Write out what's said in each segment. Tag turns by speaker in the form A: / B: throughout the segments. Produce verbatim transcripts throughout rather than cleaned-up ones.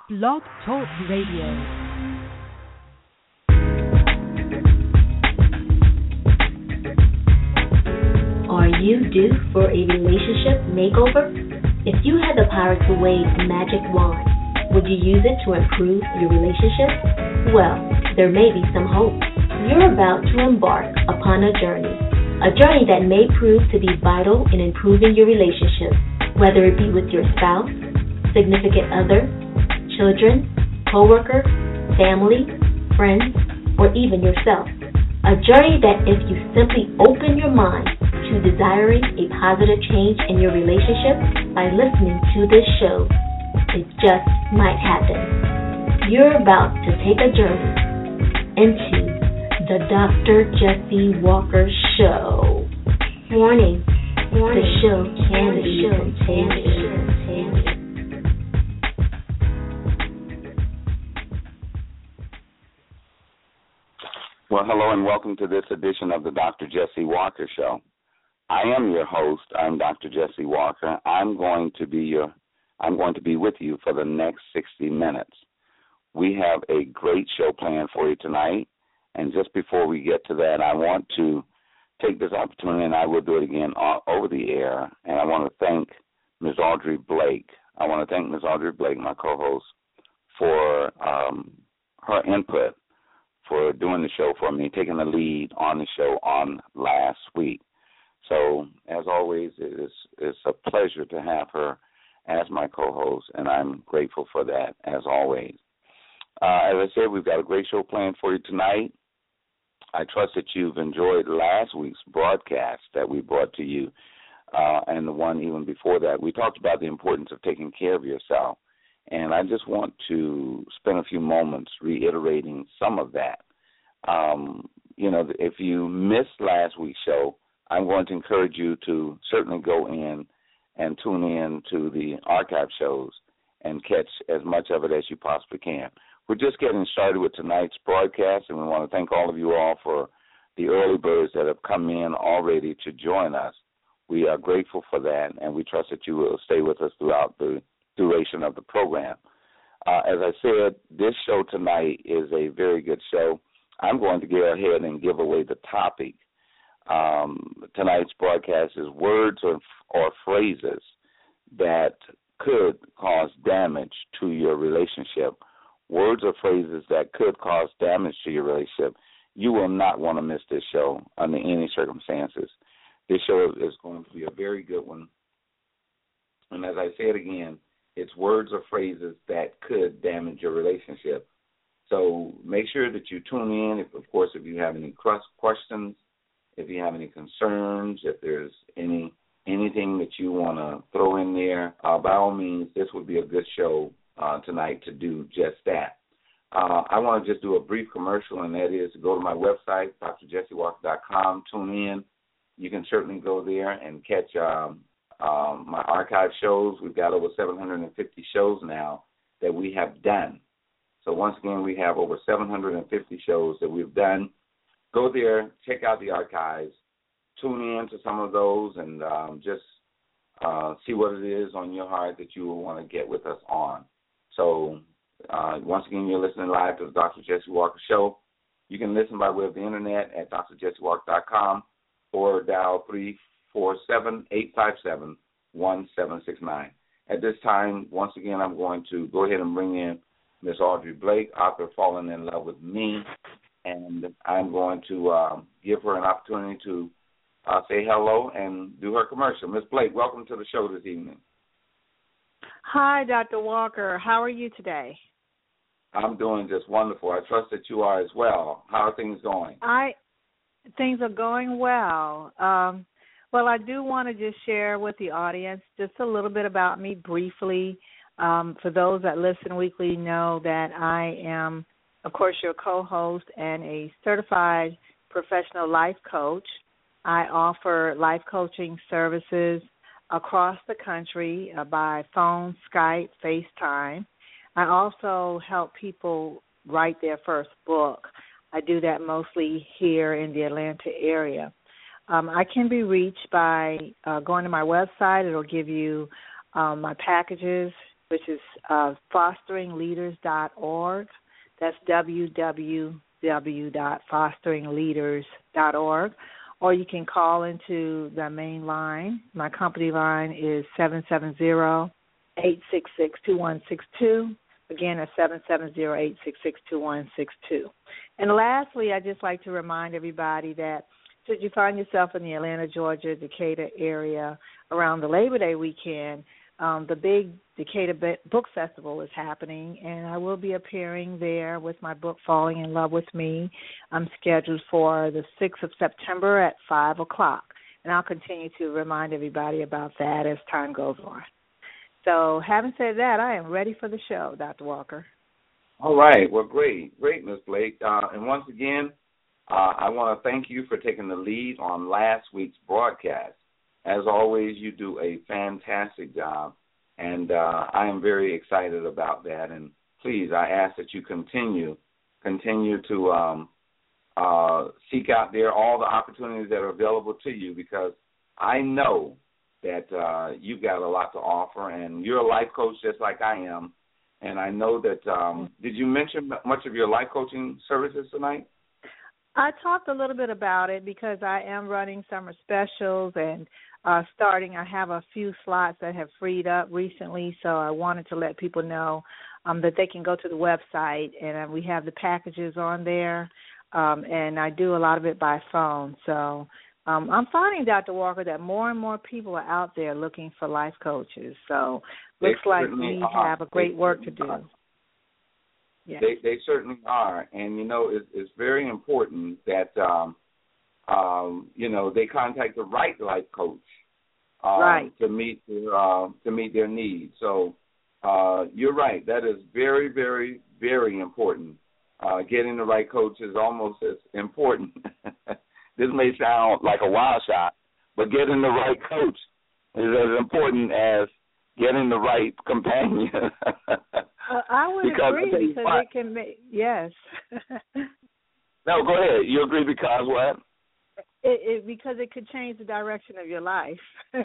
A: Blog Talk Radio.
B: Are you due for a relationship makeover? If you had the power to wave a magic wand, would you use it to improve your relationship? Well, there may be some hope. You're about to embark upon a journey, a journey that may prove to be vital in improving your relationship, whether it be with your spouse, significant other, children, co-worker, family, friends, or even yourself. A journey that if you simply open your mind to desiring a positive change in your relationship by listening to this show, it just might happen. You're about to take a journey into the Doctor Jesse Walker Show. Warning, Warning. The show can be contagious.
C: Well, hello and welcome to this edition of the Doctor Jesse Walker Show. I am your host. I'm Doctor Jesse Walker. I'm going to be your, I'm going to be with you for the next sixty minutes. We have a great show planned for you tonight, and just before we get to that, I want to take this opportunity, and I will do it again over the air, and I want to thank Miz Audrey Blake. I want to thank Miz Audrey Blake, my co-host, for um, her input, for doing the show for me, taking the lead on the show on last week. So, as always, it is, it's a pleasure to have her as my co-host, and I'm grateful for that, as always. Uh, as I said, we've got a great show planned for you tonight. I trust that you've enjoyed last week's broadcast that we brought to you, uh, and the one even before that. We talked about the importance of taking care of yourself. And I just want to spend a few moments reiterating some of that. Um, you know, if you missed last week's show, I'm going to encourage you to certainly go in and tune in to the archive shows and catch as much of it as you possibly can. We're just getting started with tonight's broadcast, and we want to thank all of you all for the early birds that have come in already to join us. We are grateful for that, and we trust that you will stay with us throughout the duration of the program. Uh, as I said, this show tonight is a very good show. I'm going to go ahead and give away the topic. Um, tonight's broadcast is words or, or phrases that could cause damage to your relationship. Words or phrases that could cause damage to your relationship. You will not want to miss this show under any circumstances. This show is going to be a very good one. And as I said again, it's words or phrases that could damage your relationship. So make sure that you tune in. If, of course, if you have any questions, if you have any concerns, if there's any anything that you want to throw in there, uh, by all means, this would be a good show uh, tonight to do just that. Uh, I want to just do a brief commercial, and that is to go to my website, D R jesse walker dot com, tune in. You can certainly go there and catch um, Um, my archive shows. We've got over seven hundred fifty shows now that we have done. So once again, we have over seven hundred fifty shows that we've done. Go there, check out the archives, tune in to some of those, and um, just uh, see what it is on your heart that you will want to get with us on. So uh, once again, you're listening live to the Doctor Jesse Walker Show. You can listen by way of the internet at D R jesse walker dot com or dial three four seven, eight five seven, one seven six nine. At this time, once again, I'm going to go ahead and bring in Miss Audrey Blake, author of Falling in Love with Me, and I'm going to um, give her an opportunity to uh, say hello and do her commercial. Miss Blake, welcome to the show this evening.
D: Hi, Doctor Walker. How are you today?
C: I'm doing just wonderful. I trust that you are as well. How are things going?
D: I Things are going well. Um, Well, I do want to just share with the audience just a little bit about me briefly. Um, for those that listen weekly know that I am, of course, your co-host and a certified professional life coach. I offer life coaching services across the country uh, by phone, Skype, FaceTime. I also help people write their first book. I do that mostly here in the Atlanta area. Um, I can be reached by uh, going to my website. It'll give you um, my packages which is uh, fostering leaders dot org. That's w w w dot fostering leaders dot org. Or you can call into the main line. My company line is seven seven zero, eight six six, two one six two. Again, that's seven seven zero, eight six six, two one six two. And lastly, I'd just like to remind everybody that should you find yourself in the Atlanta, Georgia, Decatur area around the Labor Day weekend, um, the big Decatur Book Festival is happening, and I will be appearing there with my book, Falling in Love with Me. I'm scheduled for the sixth of September at five o'clock, and I'll continue to remind everybody about that as time goes on. So having said that, I am ready for the show, Doctor Walker.
C: All right. Well, great. Great, Miz Blake. Uh, and once again, uh, I want to thank you for taking the lead on last week's broadcast. As always, you do a fantastic job, and uh, I am very excited about that. And please, I ask that you continue, continue to um, uh, seek out there all the opportunities that are available to you, because I know that uh, you've got a lot to offer, and you're a life coach just like I am. And I know that, um, did you mention much of your life coaching services tonight?
D: I talked a little bit about it because I am running summer specials and uh, starting. I have a few slots that have freed up recently, so I wanted to let people know um, that they can go to the website, and uh, we have the packages on there, um, and I do a lot of it by phone. So um, I'm finding, Doctor Walker, that more and more people are out there looking for life coaches. So looks like we
C: are.
D: have a great
C: they
D: work to do.
C: Are.
D: Yes.
C: They, they certainly are, and you know it's, it's very important that um, um, you know they contact the right life coach uh,
D: right.
C: to meet their uh, to meet their needs. So uh, you're right. That is very, very, very important. Uh, getting the right coach is almost as important. This may sound like a wild shot, but getting the right coach is as important as getting the right companion.
D: Uh, I would
C: because
D: agree because it can make, yes.
C: No, go ahead. You agree because what?
D: It, it because it could change the direction of your life.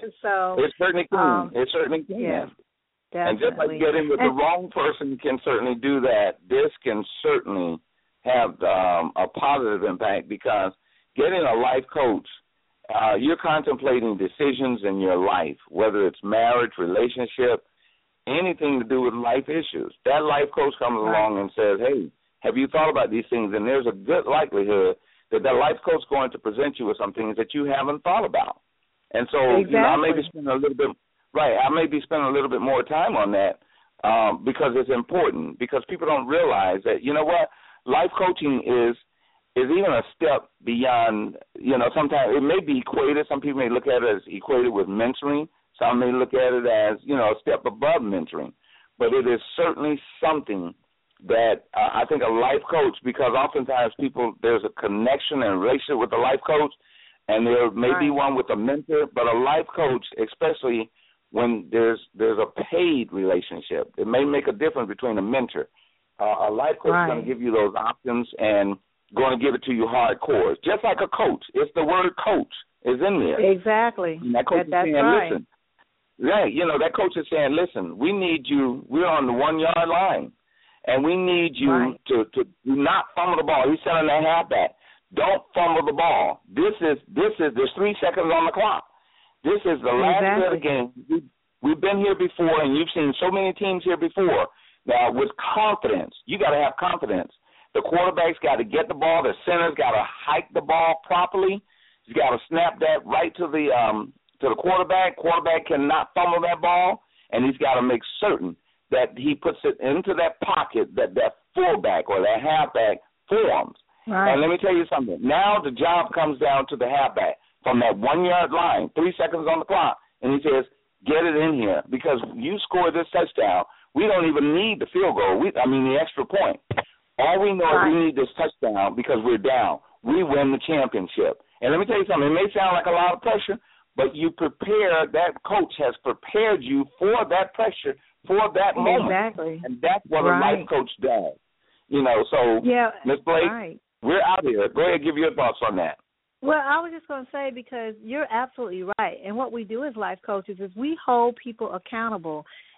D: So
C: it certainly can. Um, it certainly can.
D: Yeah, definitely.
C: And just like getting with and, the wrong person can certainly do that, this can certainly have um, a positive impact, because getting a life coach, uh, you're contemplating decisions in your life, whether it's marriage, relationship, anything to do with life issues. That life coach comes right. along and says, hey, have you thought about these things? And there's a good likelihood that that life coach is going to present you with some things that you haven't thought about. And so
D: exactly.
C: you know, I may be spending a little bit, right, I may be spending a little bit more time on that um, because it's important, because people don't realize that, you know what, life coaching is is even a step beyond, you know, sometimes it may be equated, some people may look at it as equated with mentoring. Some may look at it as, you know, a step above mentoring. But it is certainly something that uh, I think a life coach, because oftentimes people, there's a connection and relationship with a life coach, and there may right. be one with a mentor, but a life coach, especially when there's there's a paid relationship, it may make a difference between a mentor. Uh, a life coach right. is going to give you those options and going to give it to you hardcore. Just like a coach. It's the word coach is in there.
D: Exactly.
C: And that coach
D: that,
C: is saying,
D: right.
C: listen, right, you know, that coach is saying, listen, we need you, we're on the one-yard line, and we need you
D: right.
C: to, to not fumble the ball. He's telling that halfback, don't fumble the ball. This is, this is, there's three seconds on the clock. This is the last
D: exactly.
C: play of the game. We, we've been here before, and you've seen so many teams here before. Now, with confidence, you got to have confidence. The quarterback's got to get the ball. The center's got to hike the ball properly. He's got to snap that right to the um, to the quarterback. Quarterback cannot fumble that ball, and he's got to make certain that he puts it into that pocket that that fullback or that halfback forms.
D: Right.
C: And let me tell you something. Now the job comes down to the halfback from that one-yard line, three seconds on the clock, and he says, get it in here, because you score this touchdown, we don't even need the field goal. We, I mean, the extra point. All we know right. is we need this touchdown because we're down. We win the championship. And let me tell you something. It may sound like a lot of pressure, but you prepare, that coach has prepared you for that pressure, for that moment.
D: Exactly. And
C: that's what right. a life coach does. You know, so,
D: yeah,
C: Miz Blake,
D: right.
C: we're out here. Go ahead and give your thoughts on that.
D: Well, I was just going to say, because you're absolutely right. And what we do as life coaches is we hold people accountable.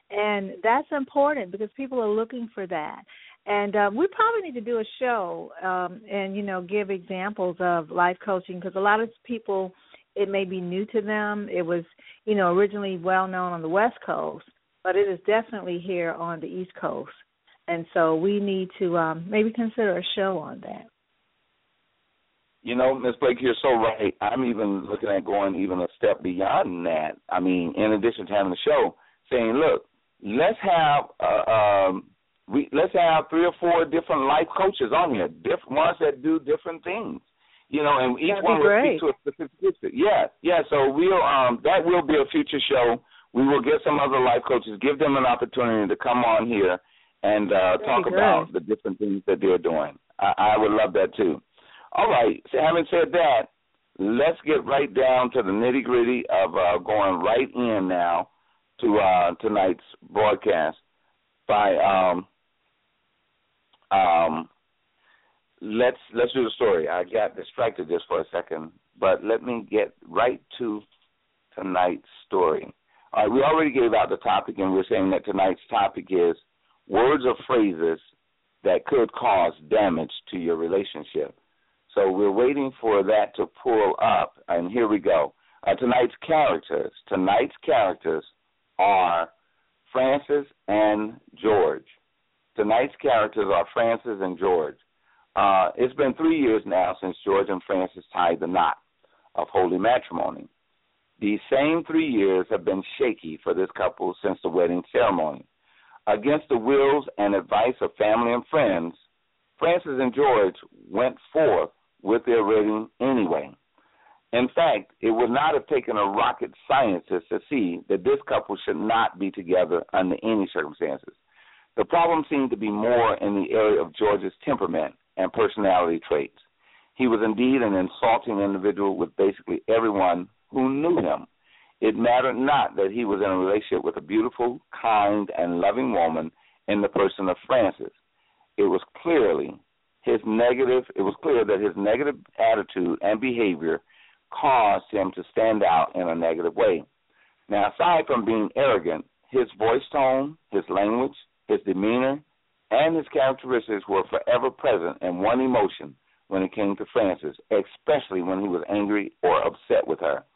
D: And that's important because people are looking for that. And uh, we probably need to do a show um, and, you know, give examples of life coaching because a lot of people, it may be new to them. It was, you know, originally well known on the West Coast, but it is definitely here on the East Coast. And so we need to um, maybe consider a show on that.
C: You know, Miz Blake, you're so right. I'm even looking at going even a step beyond that. I mean, in addition to having the show, saying, look, let's have uh, um, we let's have three or four different life coaches on here, different ones that do different things. You know, and each
D: That'd
C: one will
D: great.
C: speak to a specific issue. Yeah, yeah. So we'll um, that will be a future show. We will get some other life coaches, give them an opportunity to come on here and uh, talk about the different things that they're doing. I, I would love that too. All right, so having said that, let's get right down to the nitty-gritty of uh, going right in now to uh, tonight's broadcast by um, um, let's let's do the story. I got distracted just for a second, but let me get right to tonight's story. All right, we already gave out the topic, and we're saying that tonight's topic is words or phrases that could cause damage to your relationship. So we're waiting for that to pull up, and here we go. Uh, tonight's characters. Tonight's characters are Frances and George. Tonight's characters are Frances and George. Uh, it's been three years now since George and Frances tied the knot of holy matrimony. These same three years have been shaky for this couple since the wedding ceremony. Against the wills and advice of family and friends, Frances and George went forth with their wedding anyway. In fact, it would not have taken a rocket scientist to see that this couple should not be together under any circumstances. The problem seemed to be more in the area of George's temperament and personality traits. He was indeed an insulting individual with basically everyone who knew him. It mattered not that he was in a relationship with a beautiful, kind, and loving woman in the person of Frances. It was clearly his negative, it was clear that his negative attitude and behavior caused him to stand out in a negative way. Now, aside from being arrogant, his voice tone, his language, his demeanor, and his characteristics were forever present in one emotion when it came to Frances, especially when he was angry or upset with her.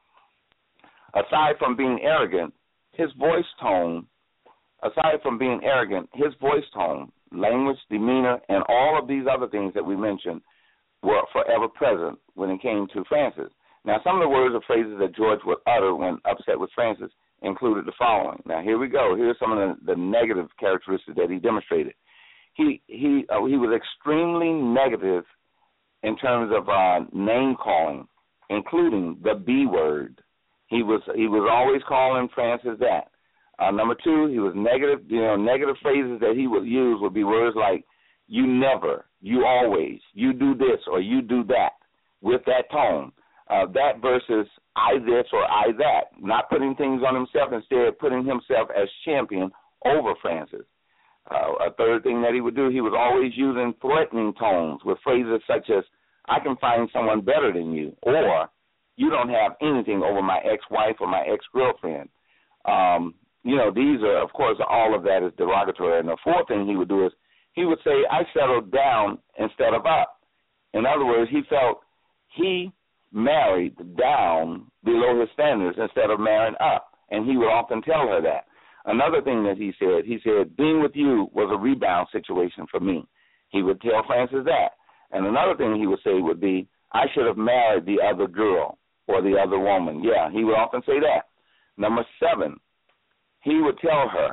C: Aside from being arrogant, his voice tone, aside from being arrogant, his voice tone, language, demeanor, and all of these other things that we mentioned were forever present when it came to Frances. Now, some of the words or phrases that George would utter when upset with Frances included the following. Now, here we go. Here's some of the, the negative characteristics that he demonstrated. He he uh, he was extremely negative in terms of uh, name calling, including the B word. He was he was always calling Frances that. Uh, number two, he was negative. You know, negative phrases that he would use would be words like "you never," "you always," "you do this," or "you do that," with that tone. Uh, that versus "I this" or "I that," not putting things on himself, instead putting himself as champion over Frances. Uh, a third thing that he would do, he was always using threatening tones with phrases such as "I can find someone better than you," or "you don't have anything over my ex-wife or my ex-girlfriend." Um, you know, these are, of course, all of that is derogatory. And the fourth thing he would do is he would say, "I settled down instead of up." In other words, he felt he married down below his standards instead of marrying up, and he would often tell her that. Another thing that he said, he said, "being with you was a rebound situation for me." He would tell Frances that. And another thing he would say would be, "I should have married the other girl or the other woman." Yeah, he would often say that. Number seven, he would tell her,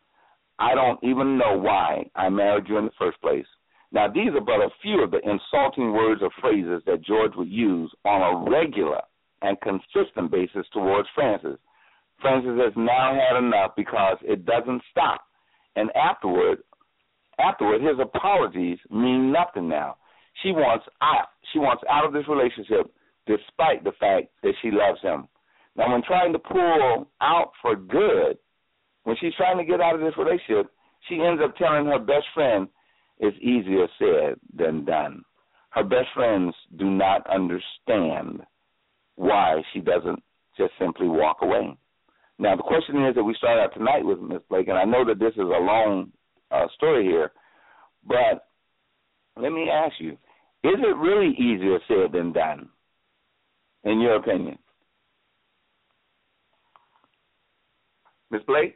C: "I don't even know why I married you in the first place." Now, these are but a few of the insulting words or phrases that George would use on a regular and consistent basis towards Frances. Frances has now had enough because it doesn't stop. And afterward, afterward, his apologies mean nothing now. She wants out. She wants out of this relationship despite the fact that she loves him. Now, when trying to pull out for good, when she's trying to get out of this relationship, she ends up telling her best friend it's easier said than done. Her best friends do not understand why she doesn't just simply walk away. Now, the question is that we start out tonight with Miz Blake, and I know that this is a long uh, story here, but let me ask you, is it really easier said than done, in your opinion? Miz Blake?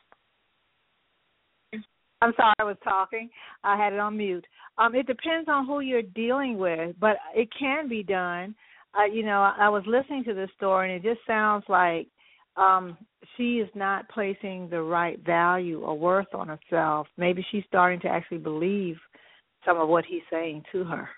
D: I'm sorry, I was talking. I had it on mute. Um, it depends on who you're dealing with, but it can be done. Uh, you know, I, I was listening to this story, and it just sounds like um, she is not placing the right value or worth on herself. Maybe she's starting to actually believe some of what he's saying to her.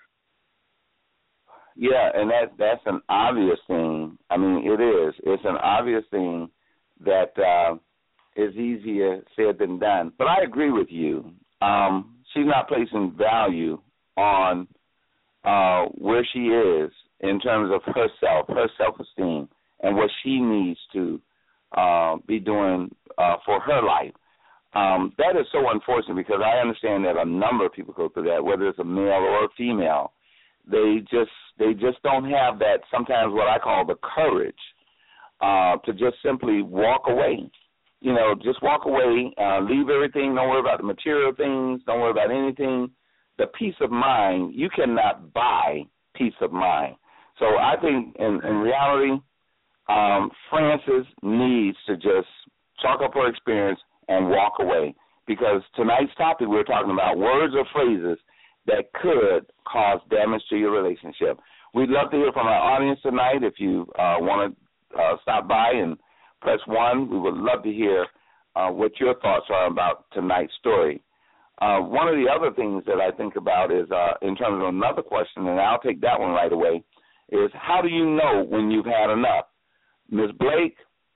C: Yeah, and that that's an obvious thing. I mean, it is. It's an obvious thing that uh, is easier said than done. But I agree with you. Um, she's not placing value on uh, where she is in terms of herself, her self-esteem, and what she needs to uh, be doing uh, for her life. Um, that is so unfortunate because I understand that a number of people go through that, whether it's a male or a female. They just they just don't have that, sometimes what I call the courage uh, to just simply walk away. You know, just walk away, uh, leave everything, don't worry about the material things, don't worry about anything. The peace of mind, you cannot buy peace of mind. So I think in, in reality, um, Frances needs to just chalk up her experience and walk away, because tonight's topic we're talking about words or phrases that could cause damage to your relationship. We'd love to hear from our audience tonight. If you uh, want to uh, stop by and press one, we would love to hear uh, what your thoughts are about tonight's story. Uh, one of the other things that I think about is, uh, in terms of another question, and I'll take that one right away, is how do you know when you've had enough? Miz Blake,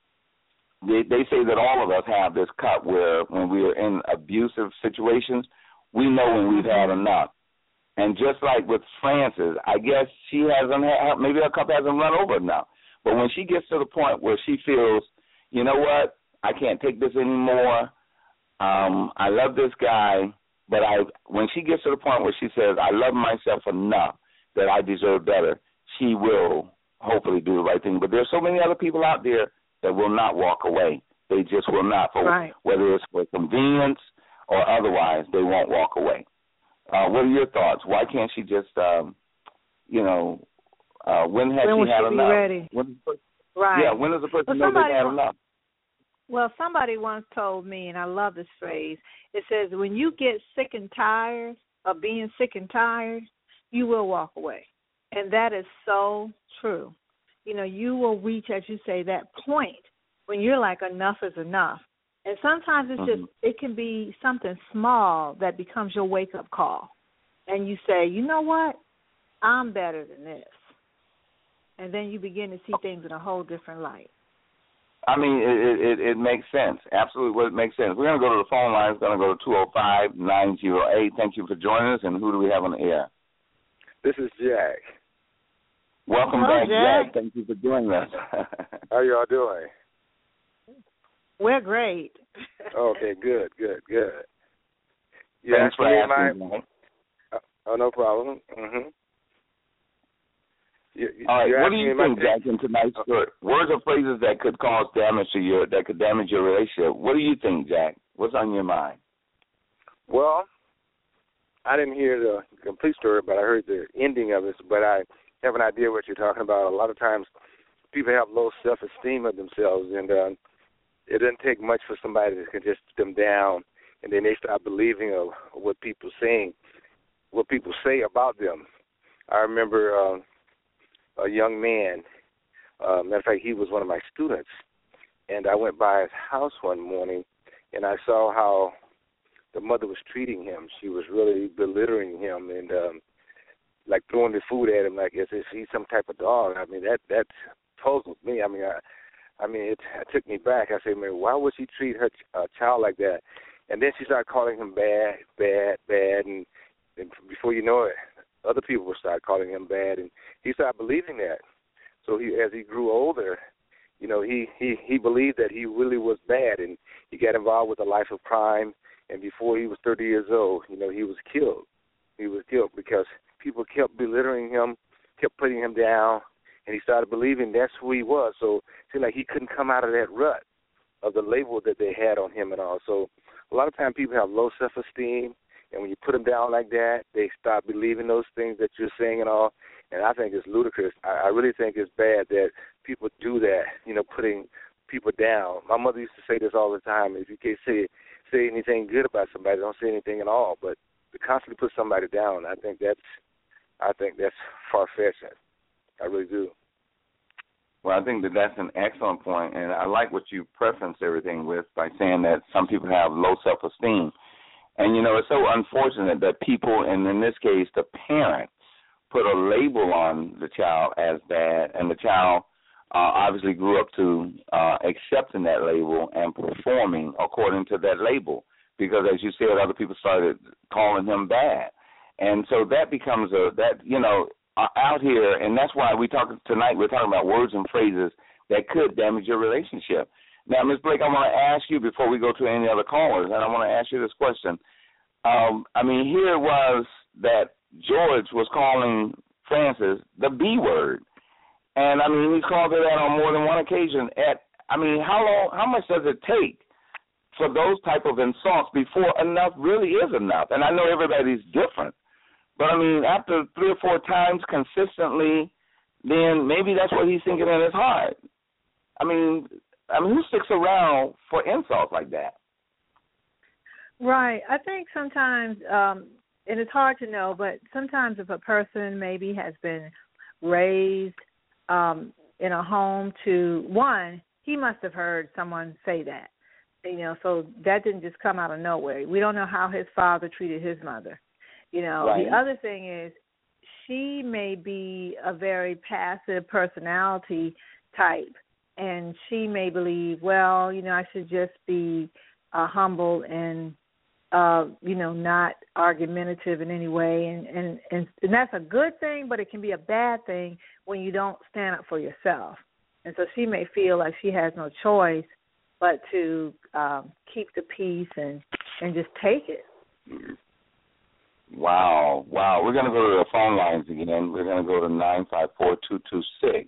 C: they, they say that all of us have this cut where when we are in abusive situations, we know when we've had enough. And just like with Frances, I guess she hasn't had, maybe her cup hasn't run over enough. But when she gets to the point where she feels, you know what, I can't take this anymore, um, I love this guy, but I, when she gets to the point where she says, I love myself enough that I deserve better, she will hopefully do the right thing. But there's so many other people out there that will not walk away. They just will not. For,
D: right.
C: Whether it's for convenience or otherwise, they won't walk away. Uh, what are your thoughts? Why can't she just, um, you know, uh, when has
D: when
C: she had
D: she
C: enough?
D: Be ready?
C: When,
D: right.
C: Yeah, when does a person
D: well,
C: know they've had
D: once,
C: enough?
D: Well, somebody once told me, and I love this phrase, it says, when you get sick and tired of being sick and tired, you will walk away. And that is so true. You know, you will reach, as you say, that point when you're like, enough is enough. And sometimes it's
C: mm-hmm.
D: just, it can be something small that becomes your wake-up call. And you say, you know what? I'm better than this. And then you begin to see things in a whole different light.
C: I mean, it, it, it makes sense. Absolutely, well, it makes sense. We're going to go to the phone line. It's going to go to two oh five, nine oh eight. Thank you for joining us. And who do we have on the air?
A: This is Jack.
C: Welcome
D: Hello,
C: back,
D: Jack.
C: Jack. Thank you for joining us.
A: How y'all doing?
D: We're great.
A: Okay, good, good, good. You
C: Thanks for asking.
A: My... Uh, oh, no problem. Mm-hmm. You, you,
C: All right, what do you think,
A: my...
C: Jack, in tonight's story? Words or phrases that could cause damage to your, that could damage your relationship. What do you think, Jack? What's on your mind?
A: Well, I didn't hear the complete story, but I heard the ending of it. But I have an idea what you're talking about. A lot of times, people have low self-esteem of themselves, and uh, it doesn't take much for somebody that can just put them down, and then they start believing of what people saying, what people say about them. I remember uh, a young man. Uh, matter of fact, he was one of my students, and I went by his house one morning, and I saw how the mother was treating him. She was really belittling him and um, like throwing the food at him like as if he's some type of dog. I mean, that that puzzled me. I mean, I, I mean, it, it took me back. I said, man, why would she treat her ch- uh, child like that? And then she started calling him bad, bad, bad, and, and before you know it, other people would start calling him bad, and he started believing that. So he, as he grew older, you know, he, he, he believed that he really was bad, and he got involved with a life of crime. And before he was thirty years old, you know, he was killed. He was killed because people kept belittling him, kept putting him down, and he started believing that's who he was. So it seemed like he couldn't come out of that rut. of the label that they had on him and all. So a lot of times people have low self-esteem, and when you put them down like that, they stop believing those things that you're saying and all. And I think it's ludicrous. I, I really think it's bad that people do that, you know, putting people down. My mother used to say this all the time. If you can't say say anything good about somebody, don't say anything at all. But to constantly put somebody down, I think that's I think that's far-fetched. I really do.
C: Well, I think that that's an excellent point, and I like what you preference everything with by saying that some people have low self-esteem. And, you know, it's so unfortunate that people, and in this case the parent, put a label on the child as bad, and the child uh, obviously grew up to uh, accepting that label and performing according to that label because, as you said, other people started calling him bad. And so that becomes a, that, you know, Uh, out here, and that's why we talk tonight. We're talking about words and phrases that could damage your relationship. Now, Miz Blake, I want to ask you before we go to any other callers, and I want to ask you this question. Um, I mean, here it was that George was calling Frances the B word, and I mean he's called her that on more than one occasion. At I mean, how long? How much does it take for those type of insults before enough really is enough? And I know everybody's different. But, I mean, after three or four times consistently, then maybe that's what he's thinking in his heart. I mean, I mean, who sticks around for insults like that?
D: Right. I think sometimes, um, and it's hard to know, but sometimes if a person maybe has been raised um, in a home to, one, he must have heard someone say that. You know, so that didn't just come out of nowhere. We don't know how his father treated his mother. You know, right. The other thing is she may be a very passive personality type, and she may believe, well, you know, I should just be uh, humble and, uh, you know, not argumentative in any way. And, and, and, and that's a good thing, but it can be a bad thing when you don't stand up for yourself. And so she may feel like she has no choice but to um, keep the peace and, and just take it.
C: Wow, wow. We're going to go to the phone lines again. We're going to go to nine five four, two two six.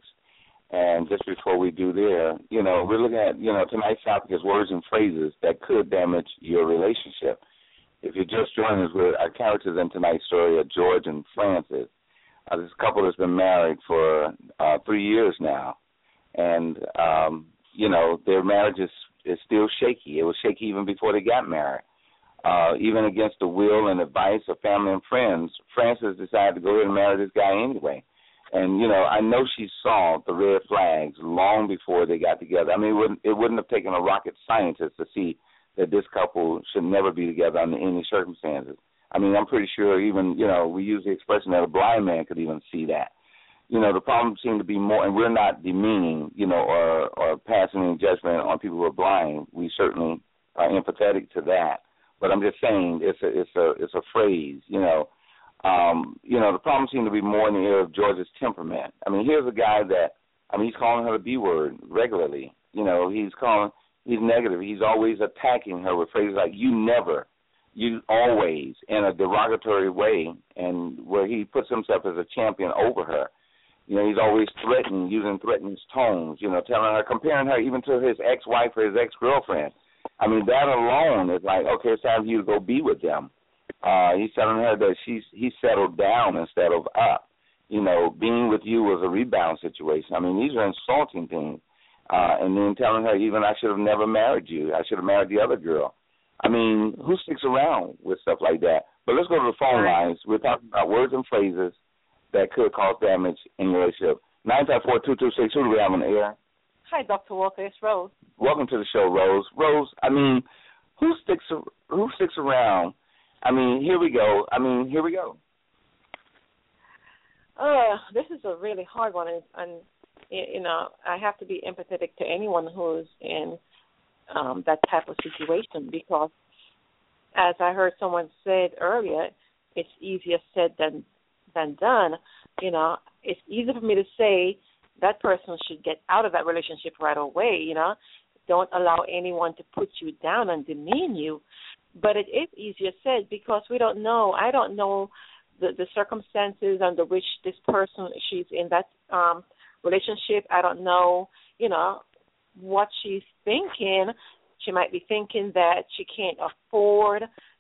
C: And just before we do there, you know, we're looking at, you know, tonight's topic is words and phrases that could damage your relationship. If you're just joining us, with our characters in tonight's story are George and Frances. Uh, this couple has been married for uh, three years now. And, um, you know, their marriage is, is still shaky. It was shaky even before they got married. Uh, even against the will and advice of family and friends, Frances decided to go ahead and marry this guy anyway. And, you know, I know she saw the red flags long before they got together. I mean, it wouldn't, it wouldn't have taken a rocket scientist to see that this couple should never be together under any circumstances. I mean, I'm pretty sure even, you know, we use the expression that a blind man could even see that. You know, the problem seemed to be more, and we're not demeaning, you know, or, or passing any judgment on people who are blind. We certainly are empathetic to that. But I'm just saying it's a it's a it's a phrase, you know. Um, you know, the problem seemed to be more in the area of George's temperament. I mean, here's a guy that I mean, he's calling her the B word regularly. You know, he's calling he's negative. He's always attacking her with phrases like "you never," "you always," in a derogatory way, and where he puts himself as a champion over her. You know, he's always threatening, using threatening tones. You know, telling her, comparing her even to his ex-wife or his ex-girlfriend. I mean, that alone is like, okay, it's time for you to go be with them. Uh, he's telling her that she's he settled down instead of up. You know, being with you was a rebound situation. I mean, these are insulting things. Uh, and then telling her even I should have never married you. I should have married the other girl. I mean, who sticks around with stuff like that? But let's go to the phone lines. We're talking about words and phrases that could cause damage in your relationship. nine five four, two two six, who do we have on the air?
E: Hi, Doctor Walker. It's Rose.
C: Welcome to the show, Rose. Rose, I mean, who sticks who sticks around? I mean, here we go. I mean, here we go.
E: Uh, this is a really hard one, and, and you know, I have to be empathetic to anyone who's in um, that type of situation because, as I heard someone said earlier, it's easier said than than done. You know, it's easy for me to say that person should get out of that relationship right away, you know. Don't allow anyone to put you down and demean you. But it is easier said because we don't know. I don't know the, the circumstances under which this person, she's in that um, relationship. I don't know, you know, what she's thinking. She might be thinking that she can't afford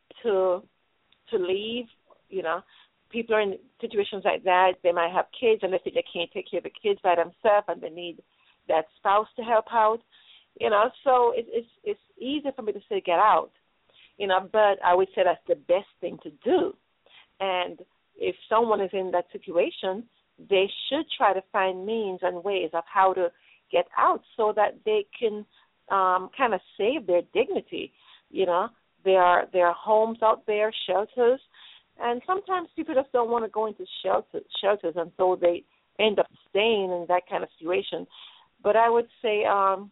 E: to to leave. You know, people are in situations like that. They might have kids, and they think they can't take care of the kids by themselves, and they need that spouse to help out. You know, so it, it's it's easy for me to say get out. You know, but I would say that's the best thing to do. And if someone is in that situation, they should try to find means and ways of how to get out so that they can um, kind of save their dignity. You know, there are there are homes out there, shelters, and sometimes people just don't want to go into shelter, shelters, and so they end up staying in that kind of situation. But I would say um,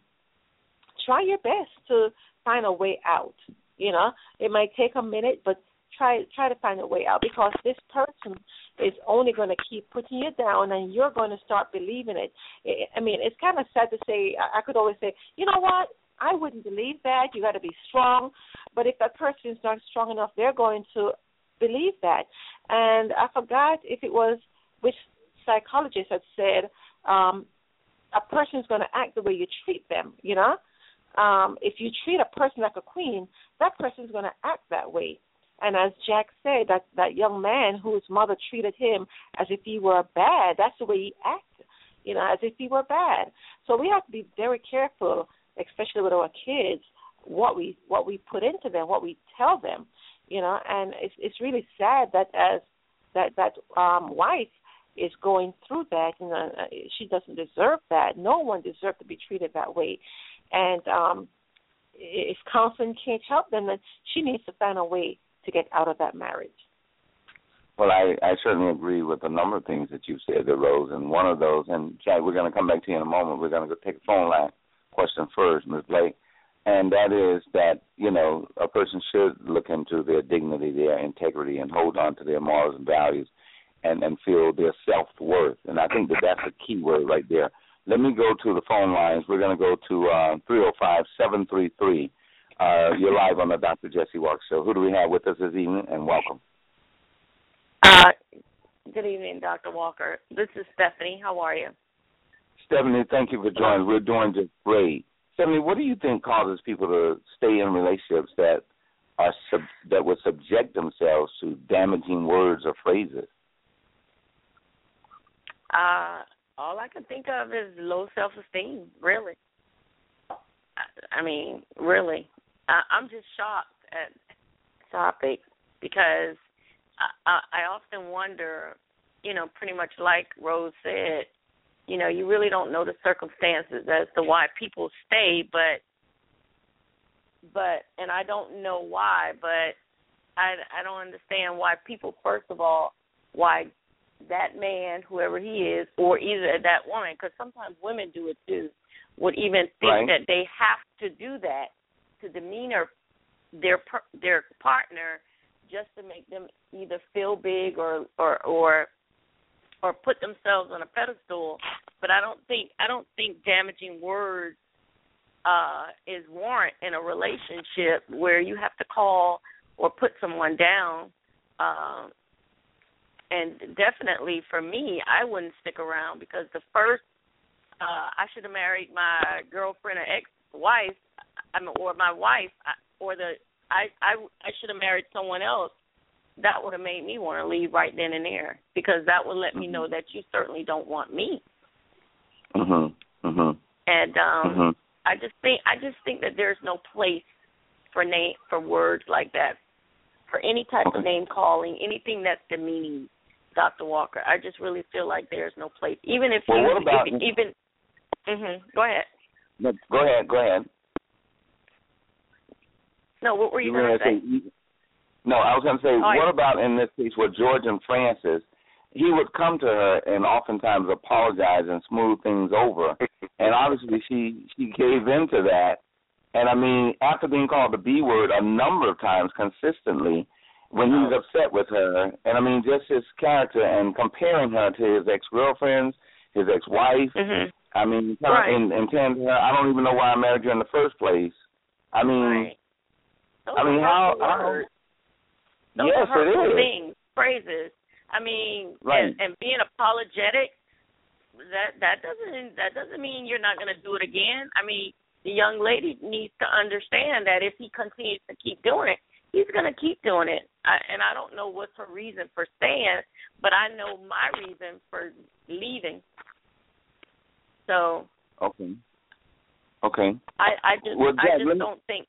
E: try your best to find a way out. You know, it might take a minute, but try try to find a way out, because this person is only going to keep putting you down, and you're going to start believing it. I mean, it's kind of sad to say. I could always say, you know what, I wouldn't believe that. You got to be strong. But if that person is not strong enough, they're going to believe that. And I forgot if it was which psychologist had said, um, a person is going to act the way you treat them, you know. Um, if you treat a person like a queen, that person is going to act that way. And as Jack said, that, that young man whose mother treated him as if he were bad, that's the way he acted, you know, as if he were bad. So we have to be very careful, especially with our kids, what we what we put into them, what we tell them, you know. And it's it's really sad that as that that um, wife is going through that, you know, she doesn't deserve that. No one deserves to be treated that way. And um, if counseling can't help them, then she needs to find a way to get out of that marriage.
C: Well, I, I certainly agree with a number of things that you said, Rose, and one of those, and Jack, we're going to come back to you in a moment. We're going to go take a phone line question first, Miz Blake, and that is that, you know, a person should look into their dignity, their integrity, and hold on to their morals and values and, and feel their self-worth. And I think that that's a key word right there. Let me go to the phone lines. We're going to go to uh, three oh five, seven three three. Uh, you're live on the Doctor Jesse Walker Show. Who do we have with us this evening, and welcome?
F: Uh, good evening, Doctor Walker. This is Stephanie. How are you?
C: Stephanie, thank you for joining. We're doing just great. Stephanie, what do you think causes people to stay in relationships that are sub- that would subject themselves to damaging words or phrases?
F: Uh, all I can think of is low self-esteem, really. I, I mean, really. I, I'm just shocked at the topic because I, I, I often wonder, you know, pretty much like Rose said, you know, you really don't know the circumstances as to why people stay, but, but, and I don't know why, but I, I don't understand why people, first of all, why that man, whoever he is, or either that woman, because sometimes women do it too, would even think
C: right.
F: that they have to do that to demeanor their their partner just to make them either feel big or or or or put themselves on a pedestal. But I don't think I don't think damaging words uh, is warrant in a relationship where you have to call or put someone down. Uh, and definitely for me, I wouldn't stick around because the first uh, I should have married my girlfriend or ex-wife, I mean, or my wife, or the I I, I should have married someone else. That would have made me want to leave right then and there because that would let mm-hmm. me know that you certainly don't want me.
C: Mhm. Mhm.
F: And um,
C: mm-hmm.
F: I just think I just think that there's no place for name for words like that, for any type
C: okay.
F: of name calling, anything that's demeaning, Doctor Walker. I just really feel like there's no place, even if
C: well,
F: you
C: what about,
F: if, even. Mhm. Go ahead.
C: No, go ahead. Go ahead.
F: No, what were you,
C: you
F: going to say?
C: say? No, I was going to say,
F: oh,
C: what
F: I,
C: about in this case with George and Francis? He would come to her and oftentimes apologize and smooth things over, and obviously she she gave in to that. And, I mean, after being called the B word a number of times consistently when he was upset with her, and, I mean, just his character and comparing her to his ex-girlfriends, his ex-wife,
F: mm-hmm.
C: I mean,
F: right.
C: and, and telling her, I don't even know why I married you in the first place. I mean,
F: right. Those
C: I mean, how, how
F: Those
C: yes,
F: are hurtful
C: it is.
F: things, phrases. I mean,
C: right.
F: and, and being apologetic, that that doesn't that doesn't mean you're not going to do it again. I mean, the young lady needs to understand that if he continues to keep doing it, he's going to keep doing it. I, and I don't know what's her reason for staying, but I know my reason for leaving. So.
C: Okay. Okay.
F: I I just
C: well, Jack,
F: I just
C: me,
F: don't think.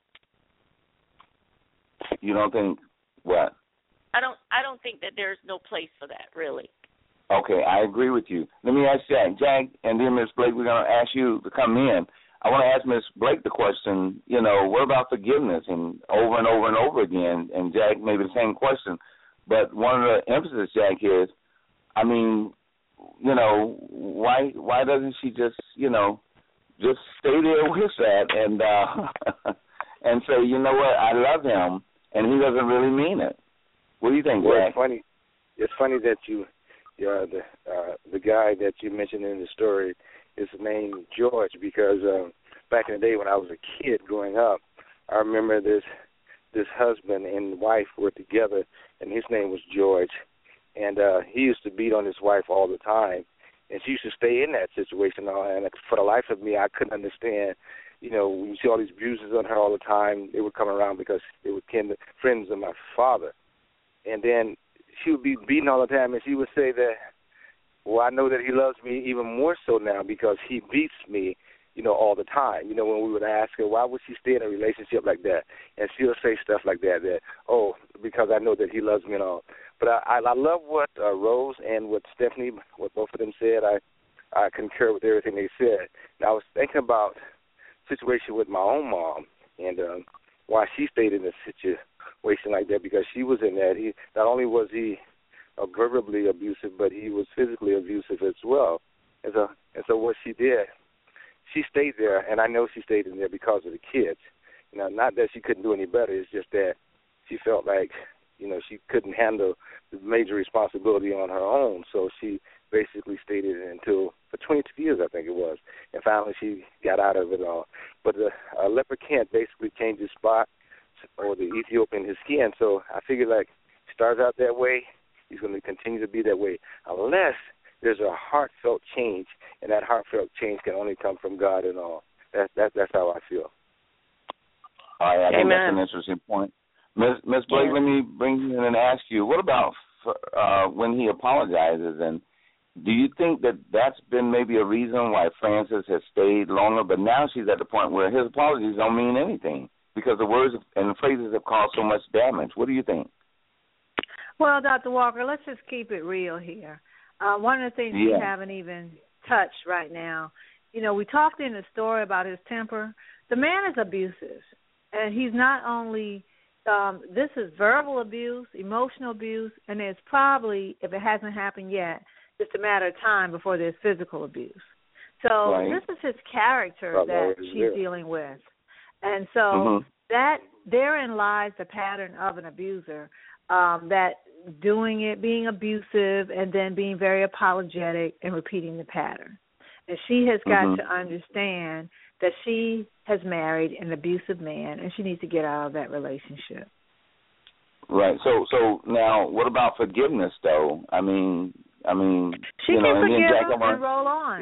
C: You don't think what?
F: I don't I don't think that there's no place for that, really.
C: Okay, I agree with you. Let me ask Jack. Jack, and then Miz Blake, we're going to ask you to come in. I want to ask Miz Blake the question, you know, what about forgiveness? And over and over and over again, and Jack, maybe the same question. But one of the emphasis, Jack, is, I mean, you know, why why doesn't she just, you know, just stay there with that and uh, and say, you know what, I love him, and he doesn't really mean it. What do you think,
A: well,
C: Jack?
A: It's funny. It's funny that you, uh, the uh, the guy that you mentioned in the story is named George, because um, back in the day when I was a kid growing up, I remember this this husband and wife were together, and his name was George, and uh, he used to beat on his wife all the time, and she used to stay in that situation. And for the life of me, I couldn't understand. You know, when you see all these bruises on her all the time, they would come around because they were kin friends of my father. And then she would be beaten all the time, and she would say that, well, I know that he loves me even more so now because he beats me, you know, all the time. You know, when we would ask her, why would she stay in a relationship like that? And she'll say stuff like that, that, oh, because I know that he loves me and all. But I, I, I love what uh, Rose and what Stephanie, what both of them said. I, I concur with everything they said. And I was thinking about the situation with my own mom and um, why she stayed in a situation like that, because she was in that. He not only was he uh, verbally abusive, but he was physically abusive as well. And so, and so what she did, she stayed there, and I know she stayed in there because of the kids. You know, not that she couldn't do any better. It's just that she felt like, you know, she couldn't handle the major responsibility on her own. So she basically stayed in it until, for twenty-two years, I think it was. And finally she got out of it all. But the uh, leopard can't basically change his spot or the Ethiopian his skin. So I figured, like, he starts out that way, he's going to continue to be that way unless there's a heartfelt change, and that heartfelt change can only come from God and all. That, that, that's how I feel.
C: All right, I think
F: Amen.
C: that's an interesting point. Miz Miz Blake, yeah. Let me bring you in and ask you, what about uh, when he apologizes? And do you think that that's been maybe a reason why Frances has stayed longer, but now she's at the point where his apologies don't mean anything because the words and the phrases have caused so much damage? What do you think?
D: Well, Doctor Walker, let's just keep it real here. Uh, one of the things
C: yeah.
D: we haven't even touched right now, you know, we talked in the story about his temper. The man is abusive, and he's not only um, this is verbal abuse, emotional abuse, and it's probably, if it hasn't happened yet, just a matter of time before there's physical abuse. So
C: right.
D: this is his character
A: Probably
D: that she's
A: there.
D: dealing with. And so
C: mm-hmm.
D: that therein lies the pattern of an abuser, um, that doing it, being abusive, and then being very apologetic and repeating the pattern. And she has got
C: mm-hmm.
D: to understand that she has married an abusive man, and she needs to get out of that relationship.
C: Right. So, so now, what about forgiveness, though? I mean, I mean,
D: she
C: you know,
D: can
C: and
D: forgive
C: Jack,
D: him and roll on.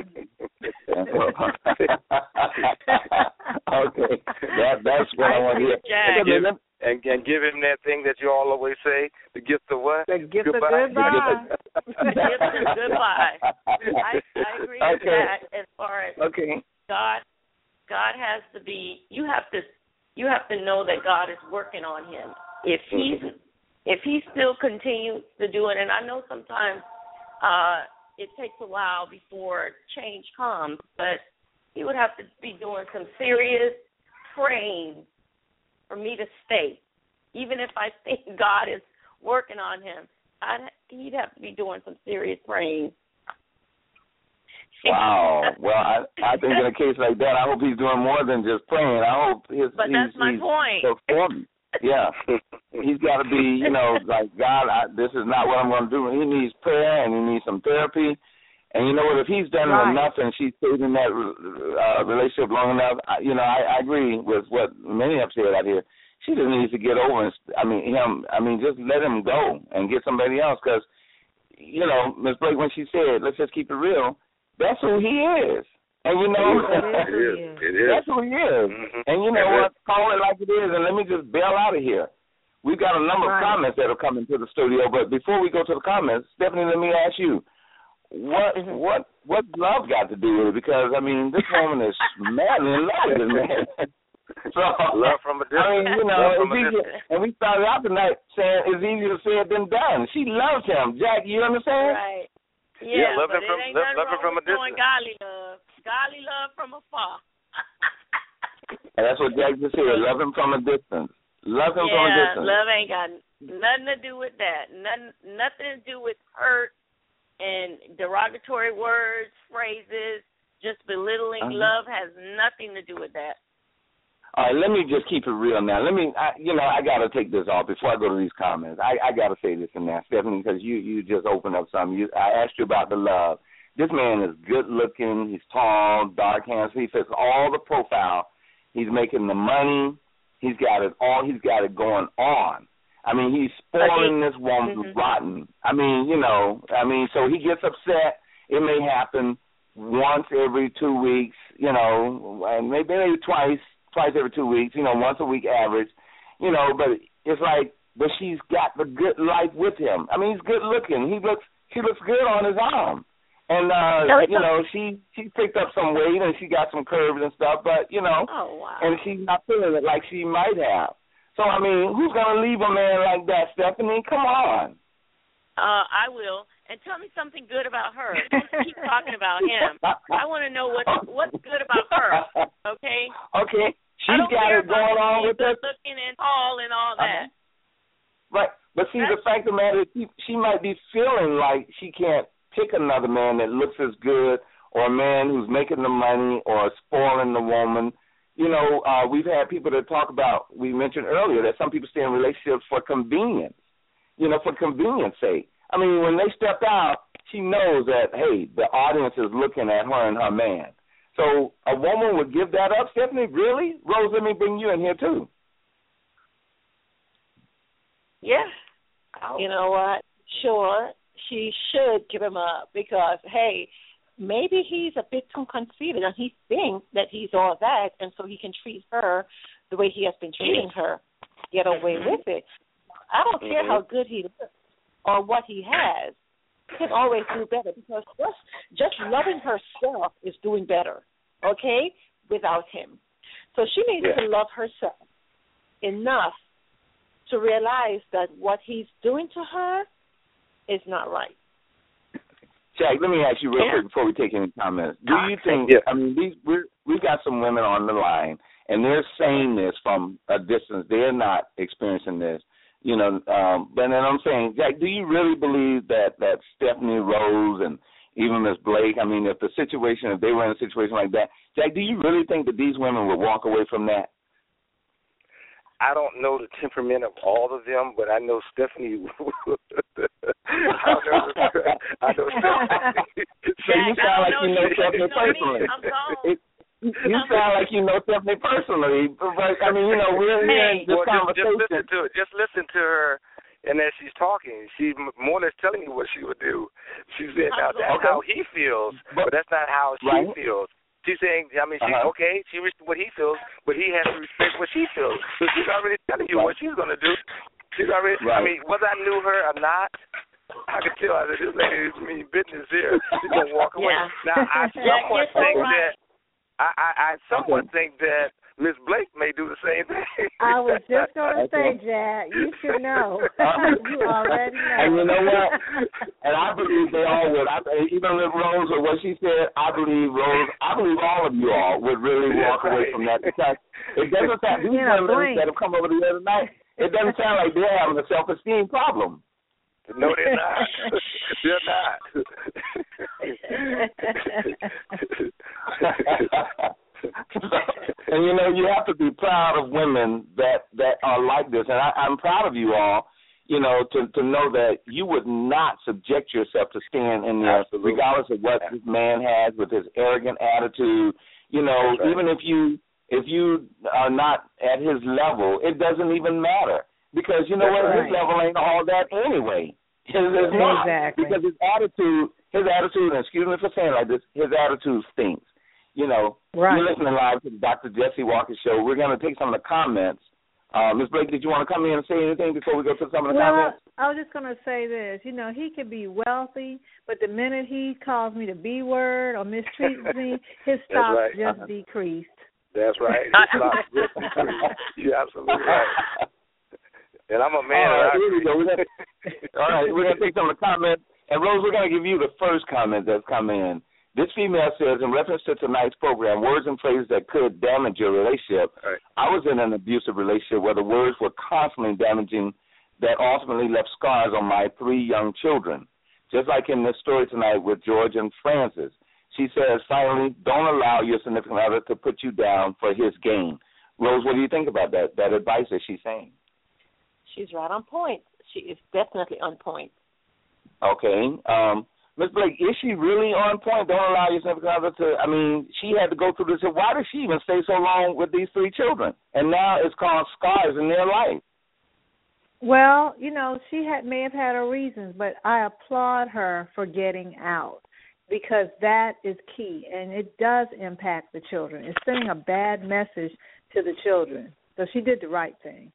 C: Okay, that that's what I, I want to hear.
A: And give, and, and give him that thing that you all always say, the gift of what?
D: The gift
A: goodbye.
D: of goodbye.
F: The gift of goodbye. I, I agree
C: okay.
F: with that as far as
C: okay.
F: God. God has to be. You have to. You have to know that God is working on him. If he's if he still continues to do it, and I know sometimes uh, it takes a while before change comes, but he would have to be doing some serious praying for me to stay. Even if I think God is working on him, I'd, he'd have to be doing some serious praying.
C: Wow. Well, I, I think in a case like that, I hope he's doing more than just praying. I hope his,
F: but
C: he's,
F: that's my
C: he's
F: point.
C: performing. Yeah. He's got to be, you know, like, God, I, this is not what I'm going to do. He needs prayer and he needs some therapy. And you know what? If he's done
D: right.
C: enough and she's stayed in that uh, relationship long enough, I, you know, I, I agree with what many have said out here. She just needs to get over, and, I mean, him. I mean, just let him go and get somebody else. Because, you know, Miz Blake, when she said, let's just keep it real, that's who he is. And you know,
A: it is. It is.
C: That's who he is. Mm-hmm. And you know what? Call it like it is, and let me just bail out of here. We've got a number right. of comments that are coming to the studio, but before we go to the comments, Stephanie, let me ask you, what what what love got to do with it? Because I mean, this woman is madly in love with this man. So,
A: love from a distance.
C: I mean, you know, it's easier, and we started out tonight saying it's easier said than done. She loves him. Jack, you understand?
F: Right.
A: Yeah,
F: yeah
A: love
F: but
A: him
F: it
A: from,
F: ain't
A: love, love
F: nothing
A: from a
F: wrong with doing
A: distance.
F: godly love. Godly love from afar.
C: And that's what Jack just said. Love him from a distance. Love him
F: yeah,
C: from a distance.
F: Love ain't got nothing to do with that. Nothing, nothing to do with hurt and derogatory words, phrases, just belittling. Uh-huh. Love has nothing to do with that.
C: All right, let me just keep it real now. Let me, I, you know, I got to take this off before I go to these comments. I, I got to say this in there, Stephanie, because you, you just opened up something. You, I asked you about the love. This man is good looking. He's tall, dark, handsome. He fits all the profile. He's making the money. He's got it all. He's got it going on. I mean, he's spoiling this woman mm-hmm. rotten. I mean, you know, I mean, so he gets upset. It may happen once every two weeks, you know, and maybe, maybe twice, twice every two weeks, you know, once a week average, you know, but it's like, but she's got the good life with him. I mean, he's good looking. He looks, he looks good on his arm. And, uh, no, you know, she, she picked up some weight and she got some curves and stuff, but, you know,
F: oh, wow.
C: and she's not feeling it like she might have. So, I mean, who's going to leave a man like that, Stephanie? Come on.
F: Uh, I will. And tell me something good about her. Don't keep talking about him. I want to know what, what's good about her, okay?
C: Okay. She's got it going on with her.
F: Looking and tall and all that.
C: Uh-huh. Right. But see, That's, the fact of the matter is she, she might be feeling like she can't pick another man that looks as good, or a man who's making the money or spoiling the woman. You know, uh, we've had people that talk about, we mentioned earlier that some people stay in relationships for convenience, you know, for convenience sake. I mean, when they step out, she knows that, hey, the audience is looking at her and her man. So a woman would give that up, Stephanie? Really? Rose, let me bring you in here, too.
E: Yeah. Oh. You know what? Sure. She should give him up because, hey, maybe he's a bit too conceited and he thinks that he's all that, and so he can treat her the way he has been treating her, get away with it. I don't mm-hmm. care how good he looks or what he has. He can always do better because just, just loving herself is doing better, okay, without him. So she needs yeah. to love herself enough to realize that what he's doing to her is not right.
C: Jack, let me ask you real yeah. quick before we take any comments. Do you think, yeah. I mean, these, we're, we've got some women on the line, and they're saying this from a distance. They're not experiencing this, you know. Um, but then I'm saying, Jack, do you really believe that, that Stephanie Rose and even Miss Blake, I mean, if the situation, if they were in a situation like that, Jack, do you really think that these women would walk away from that?
A: I don't know the temperament of all of them, but I know Stephanie. I know, I know Stephanie.
C: So you sound like you know Stephanie personally. It, you sound like you know Stephanie personally. But, I mean, you know, we're hearing this
A: well,
C: conversation.
A: Just, just listen to it. Just listen to her. And as she's talking, she's more or less telling you what she would do. She said, now, that's okay. how he feels, but, but that's not how she right. feels. She's saying, I mean, she's uh-huh. okay, she respects what he feels, but he has to respect what she feels. So she's already telling you right. what she's going to do. She's already, right. I mean, whether I knew her or not, I could tell that this lady is mean business here. She's going to walk away.
F: Yeah.
A: Now, I somewhat yeah, think right. that, I, I, I somewhat okay. think that Miss Blake may do the same thing.
D: I was just going to say, Jack, you should know. You already know.
C: And you know what? And I believe they all would. I, even with Rose or what she said, I believe Rose, I believe all of you all would really walk yeah, away right. from that because it doesn't sound, these
D: yeah,
C: women that have come over the other night, it doesn't sound like they're having a self-esteem problem.
A: No, they're not. They're not.
C: And, you know, you have to be proud of women that, that are like this. And I, I'm proud of you all, you know, to, to know that you would not subject yourself to staying in there, Absolutely. regardless of what this man has with his arrogant attitude. You know, right. even if you if you are not at his level, it doesn't even matter. Because, you know
D: That's
C: what,
D: right.
C: his level ain't all that anyway. It's not.
D: Exactly.
C: Because his attitude, his attitude, and excuse me for saying it like this, his attitude stinks. You know,
D: right.
C: You're listening live to the Doctor Jesse Walker Show. We're going to take some of the comments. Uh, Miz Blake, did you want to come in and say anything before we go to some of the
D: well,
C: comments?
D: I was just going to say this. You know, he could be wealthy, but the minute he calls me the B word or mistreats me, his stocks
A: right.
D: just
A: uh-huh.
D: decreased.
A: That's right. His stocks just decreased. You're absolutely right. And I'm a man.
C: All right,
A: here
C: we go. We're gonna, all right, we're going to take some of the comments. And, Rose, we're going to give you the first comment that's come in. This female says, in reference to tonight's program, words and phrases that could damage your relationship.
A: Right.
C: I was in an abusive relationship where the words were constantly damaging that ultimately left scars on my three young children. Just like in this story tonight with George and Francis. She says, finally, don't allow your significant other to put you down for his gain. Rose, what do you think about that, that advice that she's saying?
E: She's right on point. She is definitely on point.
C: Okay. Um, Miz Blake, is she really on point? Don't allow your significant other to, I mean, she had to go through this. Why did she even stay so long with these three children? And now it's caused scars in their life.
D: Well, you know, she had may have had her reasons, but I applaud her for getting out because that is key, and it does impact the children. It's sending a bad message to the children. So she did the right thing.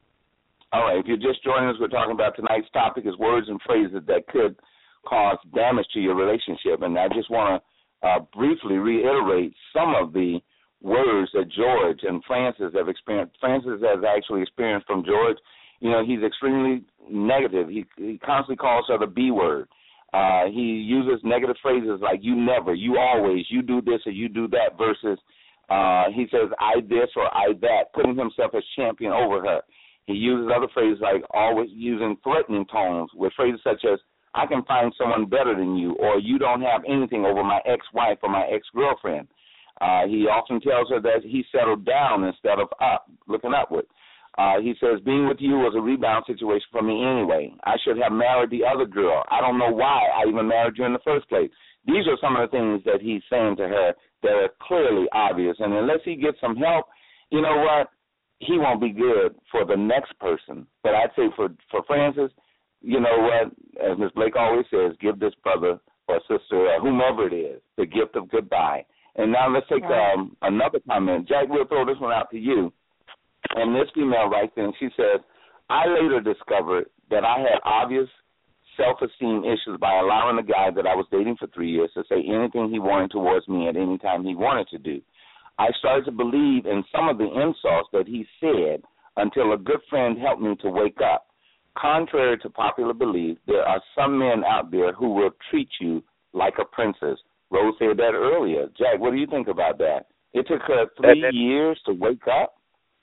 C: All right, if you're just joining us, we're talking about tonight's topic is words and phrases that could cause damage to your relationship. And I just want to uh, briefly reiterate some of the words that George and Francis have experienced. Francis has actually experienced from George. You know, he's extremely negative. He, he constantly calls her the B word. Uh, he uses negative phrases like you never, you always, you do this or you do that versus uh, he says I this or I that, putting himself as champion over her. He uses other phrases like always using threatening tones with phrases such as, I can find someone better than you, or you don't have anything over my ex-wife or my ex-girlfriend. Uh, he often tells her that he settled down instead of up, looking upward. Uh, he says, being with you was a rebound situation for me anyway. I should have married the other girl. I don't know why I even married you in the first place. These are some of the things that he's saying to her that are clearly obvious. And unless he gets some help, you know what? He won't be good for the next person. But I'd say for, for Francis, you know what, as Miz Blake always says, give this brother or sister or whomever it is the gift of goodbye. And now let's take um, another comment. Jack, we'll throw this one out to you. And this female writes in, she says, I later discovered that I had obvious self-esteem issues by allowing the guy that I was dating for three years to say anything he wanted towards me at any time he wanted to do. I started to believe in some of the insults that he said until a good friend helped me to wake up. Contrary to popular belief, there are some men out there who will treat you like a princess. Rose said that earlier. Jack, what do you think about that? It took her three that, that, years to wake up?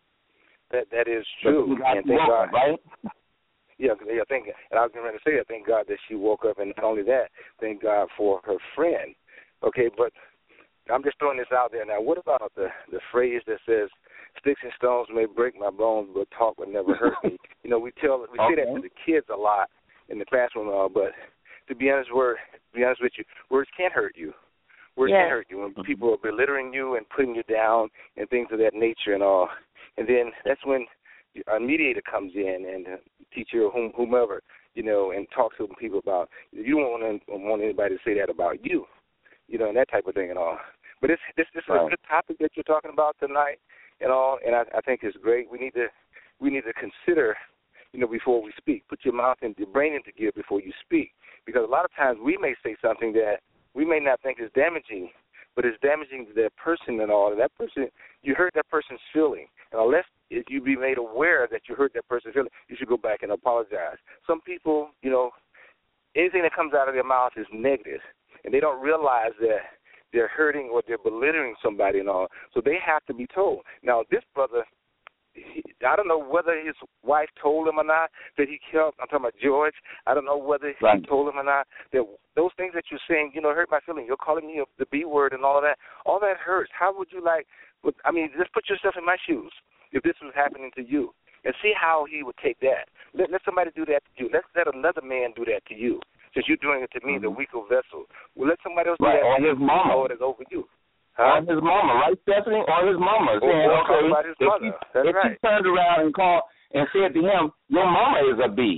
A: That That is true. And thank God, right? Yeah, I think, and I was going to say, I thank God that she woke up, and not only that, thank God for her friend. Okay, but I'm just throwing this out there now. What about the, the phrase that says, sticks and stones may break my bones, but talk would never hurt me? You know, we tell we okay. say that to the kids a lot in the classroom, uh, but to be honest, word, to be honest with you, words can't hurt you. Words yes. can't hurt you when people are belittling you and putting you down and things of that nature and all. And then that's when a mediator comes in and a teacher or whom, whomever, you know, and talks to people about, you don't want, to, want anybody to say that about you, you know, and that type of thing and all. But it's, this, this is right. a good topic that you're talking about tonight and all, and I, I think it's great. We need to we need to consider, you know, before we speak. Put your mouth and your brain into gear before you speak, because a lot of times we may say something that we may not think is damaging, but it's damaging to that person and all. And that person, you hurt that person's feeling, and unless you be made aware that you hurt that person's feeling, you should go back and apologize. Some people, you know, anything that comes out of their mouth is negative, and they don't realize that they're hurting or they're belittling somebody and all. So they have to be told. Now, this brother, he, I don't know whether his wife told him or not that he killed. I'm talking about George. I don't know whether right. he told him or not. That those things that you're saying, you know, hurt my feeling. You're calling me the B word and all of that. All that hurts. How would you like, I mean, just put yourself in my shoes if this was happening to you and see how he would take that. Let, let somebody do that to you. Let's let another man do that to you. Since you're doing it to me, mm-hmm. the weaker vessel. Well, let somebody else
C: right.
A: do that.
C: Or his mama.
A: Or it's over you. Huh?
C: Or his mama, right, Stephanie? Or his mama. Saying,
A: or
C: okay,
A: his
C: if,
A: mother.
C: he,
A: That's
C: if
A: right.
C: he turned around and called and said to him, your mama is a B,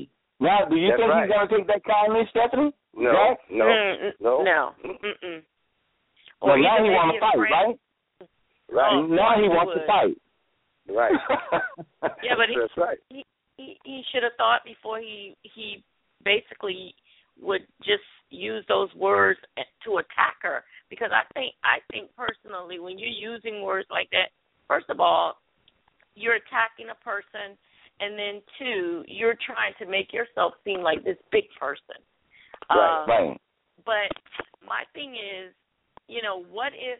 C: Now, do you
A: That's
C: think
A: right.
C: he's going to take that kindly, Stephanie?
A: No,
C: Jack?
A: no,
F: Mm-mm.
A: no.
F: No. Mm-mm.
C: Well,
F: Or
C: now
F: even
C: he
F: maybe
C: want to
F: a
C: fight,
F: friend.
C: right?
A: Right.
F: Oh,
C: now he
F: he
C: wants
F: would.
C: to fight.
A: Right.
F: Yeah, but he,
A: That's right.
F: he he he should have thought before he he basically would just use those words to attack her. Because I think I think personally, when you're using words like that, first of all, you're attacking a person, and then two, you're trying to make yourself seem like this big person.
C: Right,
F: um,
C: right.
F: But my thing is, you know, what if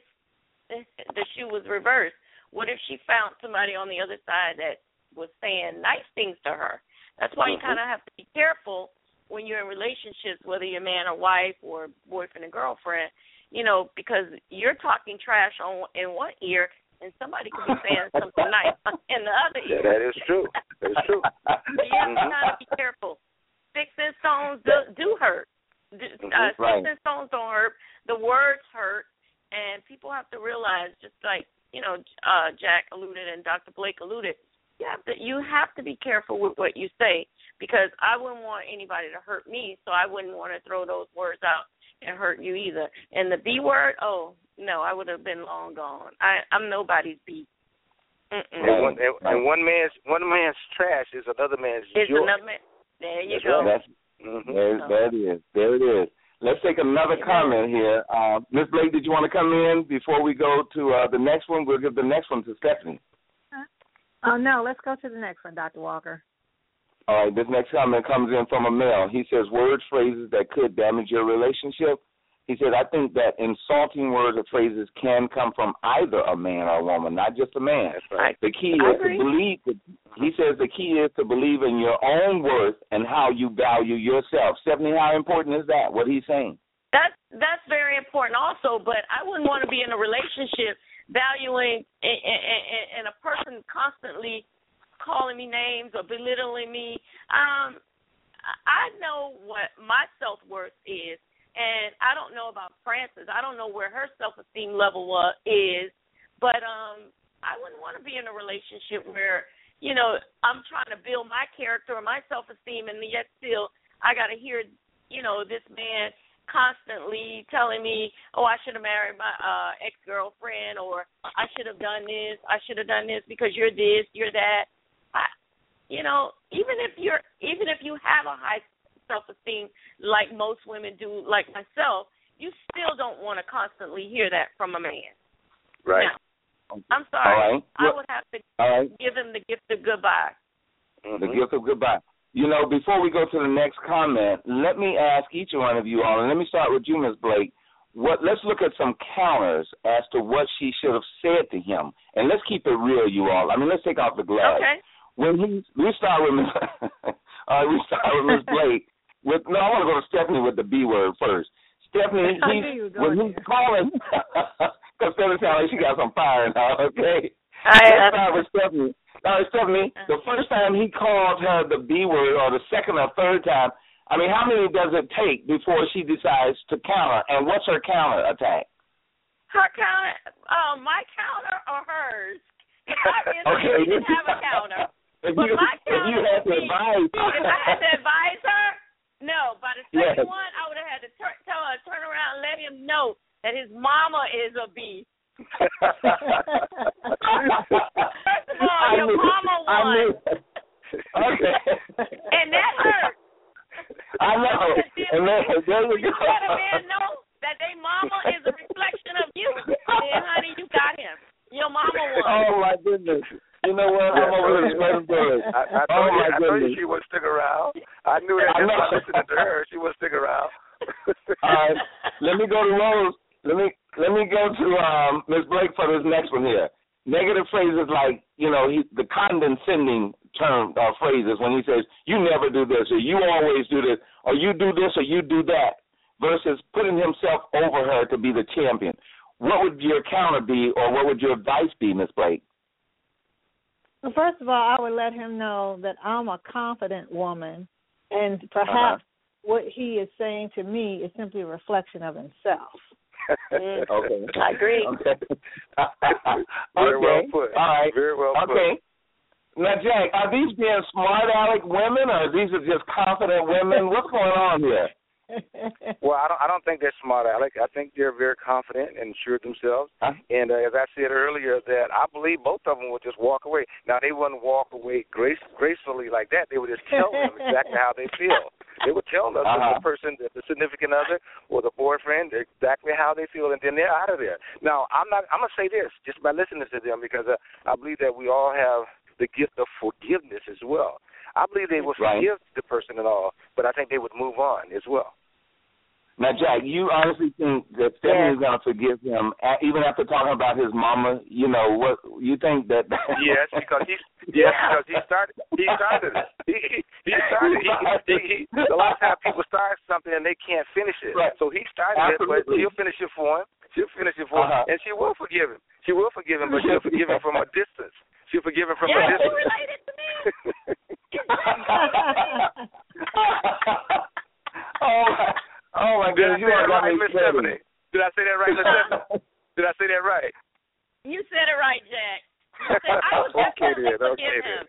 F: the shoe was reversed? What if she found somebody on the other side that was saying nice things to her? That's why
A: mm-hmm.
F: you kind of have to be careful when you're in relationships, whether you're man or wife or boyfriend and girlfriend, you know, because you're talking trash on in one ear and somebody could be saying something nice in the other ear.
A: Yeah, that is true. That is true.
F: So you have to kind of be careful. Sticks and stones do, do hurt. Uh,
C: right.
F: Sticks and stones don't hurt. The words hurt, and people have to realize, just like, you know, uh, Jack alluded and Doctor Blake alluded, you have to you have to be careful with what you say, because I wouldn't want anybody to hurt me, so I wouldn't want to throw those words out and hurt you either. And the B word, oh no, I would have been long gone. I, I'm nobody's B. Mm-mm.
A: And one, and, and one man's one man's trash is another man's
F: It's
A: joy.
F: another man. There you
A: That's
F: go.
A: right.
C: That's,
A: mm-hmm.
C: there, there it is. There it is. Let's take another
F: Amen.
C: comment here. Uh, Miz Blake, did you want to come in before we go to uh, the next one? We'll give the next one to Stephanie.
D: Oh, no, let's go to the next one, Doctor Walker.
C: All right, this next comment comes in from a male. He says, words, phrases that could damage your relationship. He said, I think that insulting words or phrases can come from either a man or a woman, not just a man.
A: That's right.
C: The key
F: I
C: is
F: agree.
C: to believe, he says the key is to believe in your own worth and how you value yourself. Stephanie, how important is that, what he's saying?
F: That's that's very important also, but I wouldn't want to be in a relationship valuing and, and, and a person constantly calling me names or belittling me. Um, I know what my self-worth is, and I don't know about Frances. I don't know where her self-esteem level uh, is, but um, I wouldn't want to be in a relationship where, you know, I'm trying to build my character or my self-esteem, and yet still I got to hear, you know, this man constantly telling me, oh, I should have married my uh, ex-girlfriend, or I should have done this, I should have done this because you're this, you're that. I, you know, even if you're, even if you have a high self-esteem like most women do, like myself, you still don't want to constantly hear that from a man.
A: Right.
F: Now, I'm sorry.
C: All right.
F: I would have to
C: All right.
F: give him the gift of goodbye.
A: Mm-hmm.
C: The gift of goodbye. You know, before we go to the next comment, let me ask each one of you all, and let me start with you, Miz Blake. What? Let's look at some counters as to what she should have said to him, and let's keep it real, you all. I mean, let's take off the glass.
F: Okay.
C: When he, we start with, uh, we start with Miz Blake. With no, I want to go to Stephanie with the B word first. Stephanie,
D: I
C: he's,
D: knew you were
C: when
D: going
C: he's
D: there.
C: calling, because Stephanie sounds like she got some fire in her. Okay.
F: I,
C: Let's start with Stephanie. All right, Stephanie, the first time he called her the B word, or the second or third time, I mean, how many does it take before she decides to counter? And what's her counter attack?
F: Her counter, uh, my counter or hers? If I really
C: Okay.
F: didn't have a counter.
C: If
F: But
C: you,
F: my
C: if you
F: counter
C: had to
F: would be,
C: advise.
F: if I had to advise her, no. By the second
C: Yes.
F: one, I would have had to tur- tell her, turn around and let him know that his mama is a B. First of all,
C: I
F: your
C: knew,
F: mama
C: I
F: won.
C: knew. Okay.
F: And that hurt.
C: I know. And then, there you
F: You
C: go.
F: let a man know that their mama is a reflection of you. Then, honey, you got him. Your mama won.
C: Oh, my goodness. You know what? I'm over here spreading good.
A: I, I,
C: Oh,
A: told you,
C: my
A: I told you
C: goodness.
A: she wouldn't stick around. I knew that
C: I
A: just
C: know.
A: by listening to her, she wouldn't stick around.
C: All right. Let me go to Rose. Let me let me go to um, Miz Blake for this next one here. Negative phrases like, you know, he, the condescending term or phrases when he says, you never do this, or you always do this, or you do this, or you do that, versus putting himself over her to be the champion. What would your counter be, or what would your advice be, Miz Blake?
D: Well, first of all, I would let him know that I'm a confident woman, and perhaps
C: Uh-huh.
D: what he is saying to me is simply a reflection of himself.
F: Mm.
C: Okay.
F: I agree.
C: Okay.
A: Very well
C: Okay.
A: put.
C: All right.
A: Very well put.
C: Okay. Now, Jack, are these being smart aleck women, or these are just confident women? What's going on here?
A: Well, I don't. I don't think they're smart aleck. I think they're very confident and sure of themselves. Huh? And uh, as I said earlier, that I believe both of them would just walk away. Now, they wouldn't walk away grace, gracefully like that. They would just tell them exactly how they feel. They would tell them uh-huh. the person, the, the significant other, or the boyfriend, exactly how they feel, and then they're out of there. Now, I'm not. I'm gonna say this just by listening to them, because uh, I believe that we all have the gift of forgiveness as well. I believe they would
C: right.
A: forgive the person and all, but I think they would move on as well.
C: Now, Jack, you honestly think that Stephanie's yeah. going to forgive him, even after talking about his mama? You know, what you think that?
A: Yes, because he, yes, because he started. He started it. He, he, he started. He, he, he, a lot of times people start something and they can't finish it.
C: Right.
A: So he started Absolutely. it, but he'll finish it for him. She'll finish it for
C: uh-huh.
A: him, and she will forgive him. She will forgive him, but she'll forgive him from a distance. She'll forgive him from
F: yeah,
A: a distance.
F: Yeah, related to me.
C: oh my. Oh, my goodness.
A: Did I say that right, Miss Stephanie? Did I say that right, Miss Stephanie? Did I say that right?
F: You said it right, Jack. You said, I would
A: okay,
F: definitely
A: then.
F: forgive
A: Okay,
F: him.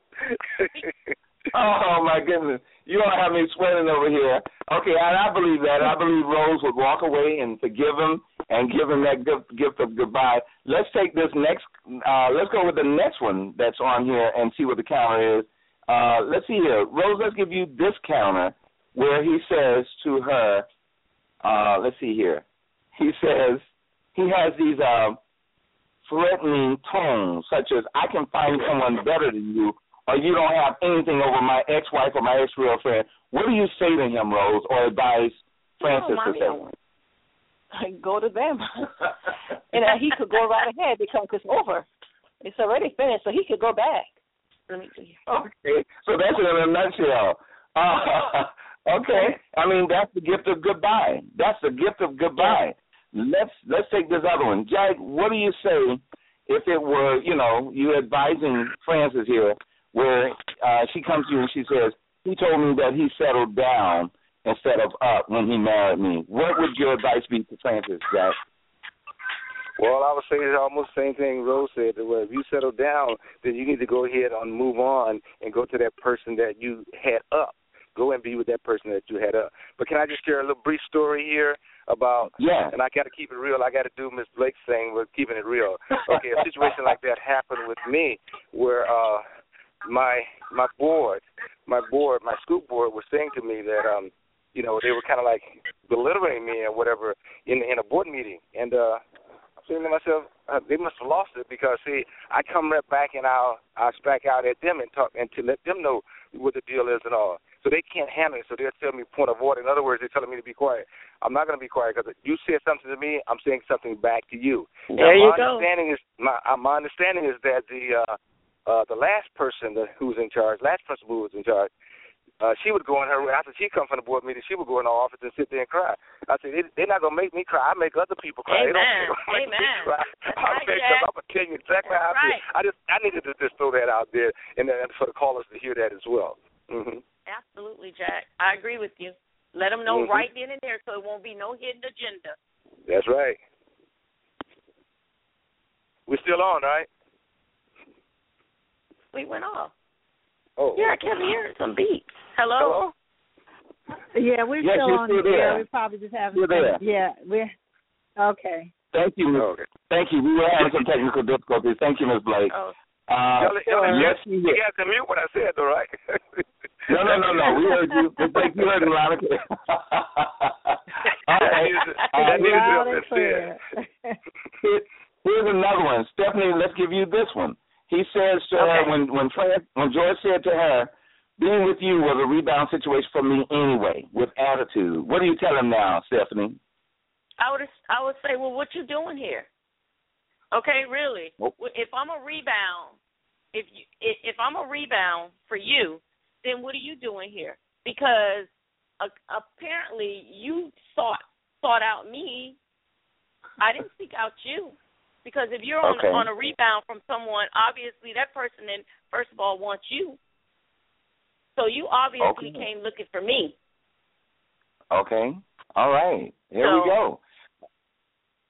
C: Oh, my goodness. You don't have me sweating over here. Okay, and I believe that. I believe Rose would walk away and forgive him and give him that gift, gift of goodbye. Let's take this next, uh, let's go with the next one that's on here and see what the counter is. Uh, let's see here. Rose, let's give you this counter where he says to her, Uh, let's see here. He says he has these uh, threatening tones, such as, I can find someone better than you, or you don't have anything over my ex-wife or my ex-girlfriend. What do you say to him, Rose, or advise Francis
E: no,
C: to say?
E: I go to them. And uh, he could go right ahead because it's over. It's already finished, so he could go back. Let me see.
C: Okay, so that's it in a nutshell. Uh, Okay, I mean that's the gift of goodbye. That's the gift of goodbye. Let's let's take this other one, Jack. What do you say if it were, you know, you advising Francis here, where uh, she comes to you and she says, he told me that he settled down instead of up when he married me. What would your advice be to Francis, Jack?
A: Well, I would say it's almost the same thing Rose said. That well, if you settle down, then you need to go ahead and move on and go to that person that you had up. Go and be with that person that you had up. But can I just share a little brief story here about,
C: yeah.
A: and I got to keep it real. I got to do Miss Blake's thing with keeping it real. Okay, a situation like that happened with me where uh, my my board, my board, my school board was saying to me that, um, you know, they were kind of like belittling me or whatever in in a board meeting. And uh, I'm saying to myself, uh, they must have lost it because, see, I come right back and I'll, I'll back out at them and talk and to let them know what the deal is and all. So they can't handle it, so they'll tell me point of order. In other words, they're telling me to be quiet. I'm not going to be quiet because you said something to me, I'm saying something back to you.
E: There
A: now,
E: you
A: my
E: go.
A: Understanding is, my, uh, my understanding is that the uh, uh, the last person that, who was in charge, last principal who was in charge, uh, she would go in her, after she come from the board meeting, she would go in the office and sit there and cry. I said, they, they're not going to make me cry. I make other people cry.
F: Amen.
A: They don't, they don't make
F: Amen.
A: me cry. I'm
F: right,
A: going to tell you exactly
F: That's
A: how I feel.
F: right.
A: I just, I needed to just throw that out there and, and for the callers to hear that as well. Mm-hmm.
F: Absolutely, Jack. I agree with you. Let them know
A: mm-hmm.
F: right then and there so it won't be no hidden agenda.
A: That's right. We're still on, right?
F: We went off.
A: Oh.
F: Yeah, I kept hearing some beats. Hello?
A: Hello?
D: Yeah, we're
C: yes,
D: still on
C: still
D: the air.
C: there.
D: We probably just having
C: You're there.
D: Yeah, we're okay.
C: Thank you, Miz
A: Okay.
C: Thank you. We were having some technical difficulties. Thank you, Miz Blake.
F: Oh.
C: Uh,
A: y'all, y'all,
C: yes,
A: you, you guys can mute what I said, though, right?
C: no, no, no, no. We heard you. Miz Blake, you heard it loud and clear. All right.
A: That needed
D: Loud
A: to
D: and
A: be
D: clear.
C: Here- Here's another one. Stephanie, let's give you this one. He says to
F: Okay.
C: her, when when, Fran, when George said to her, being with you was a rebound situation for me anyway, with attitude. What do you tell him now, Stephanie?
F: I would I would say, well, what you doing here? Okay, really.
C: Well,
F: If I'm a rebound, if you if, if I'm a rebound for you, then what are you doing here? Because uh, apparently you sought sought out me. I didn't seek out you. Because if you're on
C: okay.
F: on a rebound from someone, obviously that person then first of all wants you. So you obviously
C: okay.
F: came looking for me.
C: Okay. All right. Here
F: so,
C: we go.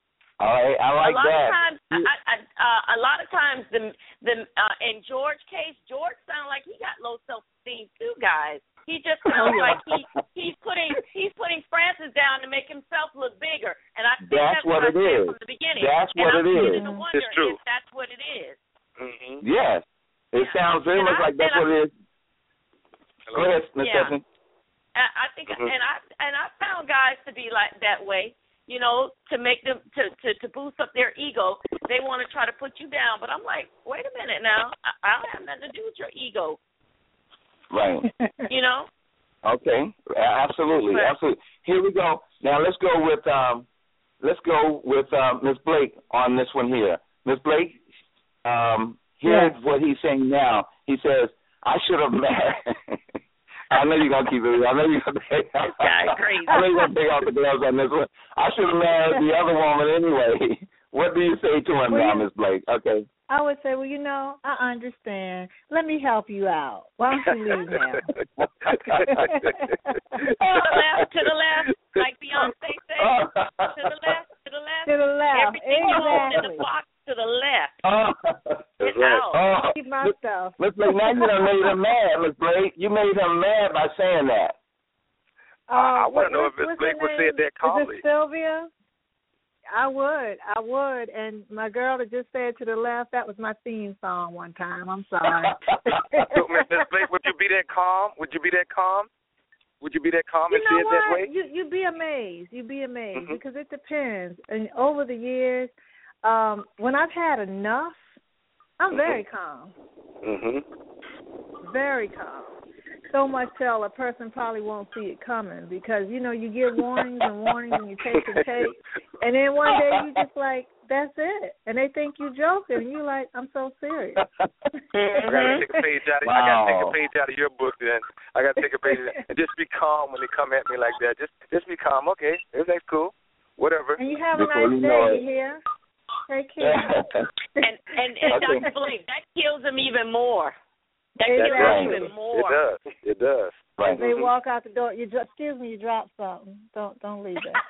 C: All right, I like
F: a lot
C: that.
F: Of times, I, I, uh, a lot of times, the the uh, in George's case, George sounded like he got low self-esteem too, guys. He just sounds like he he's putting he's putting Francis down to make himself look bigger, and I think
C: that's,
F: that's
C: what,
F: what
C: it
F: I said
C: is.
F: from the beginning.
C: That's
F: and
C: what
F: I'm
C: it is.
F: beginning to wonder
A: it's true.
F: if that's what it is.
A: Mm-hmm.
C: Yes, it
F: Yeah.
C: sounds very
F: and
C: much
F: I,
C: like that's
F: I,
C: what it is.
A: Hello?
C: Go ahead, Miz
F: Yeah.
C: Stephanie.
F: I, I think,
A: Mhm.
F: and I and I found guys to be like that way. You know, to make them to, to, to boost up their ego, they want to try to put you down. But I'm like, wait a minute now, I, I don't have nothing to do with your ego.
C: Right.
F: You know.
C: Okay. Absolutely.
F: But,
C: Absolutely. Here we go. Now let's go with um, let's go with uh, Miz Blake on this one here. Miz Blake, um, here's
D: yes.
C: what he's saying now. He says, "I should have married." I know you're gonna keep it. I know you're gonna take.
F: This guy crazy.
C: I know you're gonna take off the gloves on this one. I should have married the other woman anyway. What do you say to him
D: well,
C: now, Miz Blake? Okay.
D: I would say, well, you know, I understand. Let me help you out. Why don't you leave him?
F: To the left, to the left, like Beyonce said. To the left, to the left.
D: To the left.
F: Everything you own in
D: Exactly.
F: the box to the left.
C: Oh,
A: That's
F: Get
A: right.
F: out.
C: oh.
D: Keep my
C: Miz-
D: stuff.
C: Miz Blake, now you done made him mad, Miz Blake. You made him mad by saying that.
A: I, I
D: Uh,
A: want
D: what-
A: to know if Miz
D: what's
A: Blake
D: her
A: would say it
D: name?
A: that calmly.
D: Is it Sylvia? I would, I would, and my girl that just said to the left, that was my theme song one time. I'm sorry.
A: So, Miz Blake, would you be that calm? Would you be that calm? Would you be that calm
D: You
A: and say
D: know
A: it that
D: what?
A: way?
D: You you'd be amazed. You'd be amazed
A: Mhm.
D: because it depends. And over the years, um, when I've had enough, I'm
A: Mhm.
D: very calm.
A: Mm-hmm.
D: Very calm. So much till a person probably won't see it coming because, you know, you get warnings and warnings and you take and take. And then one day you just like, that's it. And they think you're joking. And you're like, I'm so serious.
A: I gotta take a page out of
C: Wow.
A: I gotta take a page out of your book then. I gotta take a page and just be calm when they come at me like that. Just just be calm, okay. Everything's cool. Whatever.
D: And you have a
C: Before
D: nice
C: you know
D: day,
C: it.
D: you hear? Take care.
F: And and, and
C: Okay.
F: Doctor Blake, that kills him even more. That
D: Exactly.
F: kills
C: right.
F: him even more.
A: It does. It does.
C: Right.
D: As they walk out the door, you dro- excuse me, you dropped something. Don't don't leave it.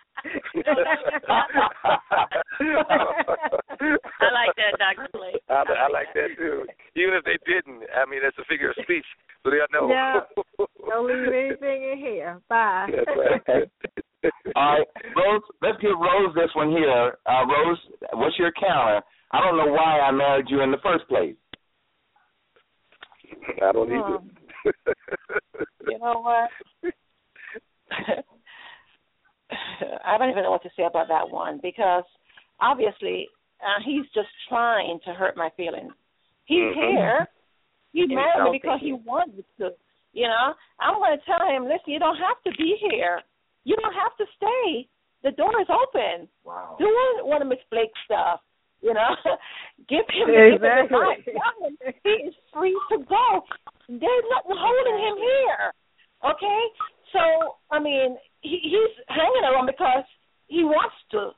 F: I like that, Doctor Blake.
A: I, I like that too. Even if they didn't, I mean, that's a figure of speech, so they'll know.
D: Yeah. Don't leave anything in here. Bye.
A: That's right.
C: All right, Rose, let's give Rose this one here. Uh, Rose, what's your counter? I don't know why I married you in the first place.
A: I don't either.
E: Um, you know what? I don't even know what to say about that one because obviously uh, he's just trying to hurt my feelings. He's
A: Mhm.
E: here. He
F: He's
E: married me
F: selfish.
E: because he wanted to. You know, I'm going to tell him, listen, you don't have to be here. You don't have to stay. The door is open.
A: Wow.
E: Do one, one of Miss Blake's stuff. You know, give him
D: Exactly.
E: give him the He is free to go. There's nothing holding him here. Okay, so I mean, he, he's hanging around because he wants to.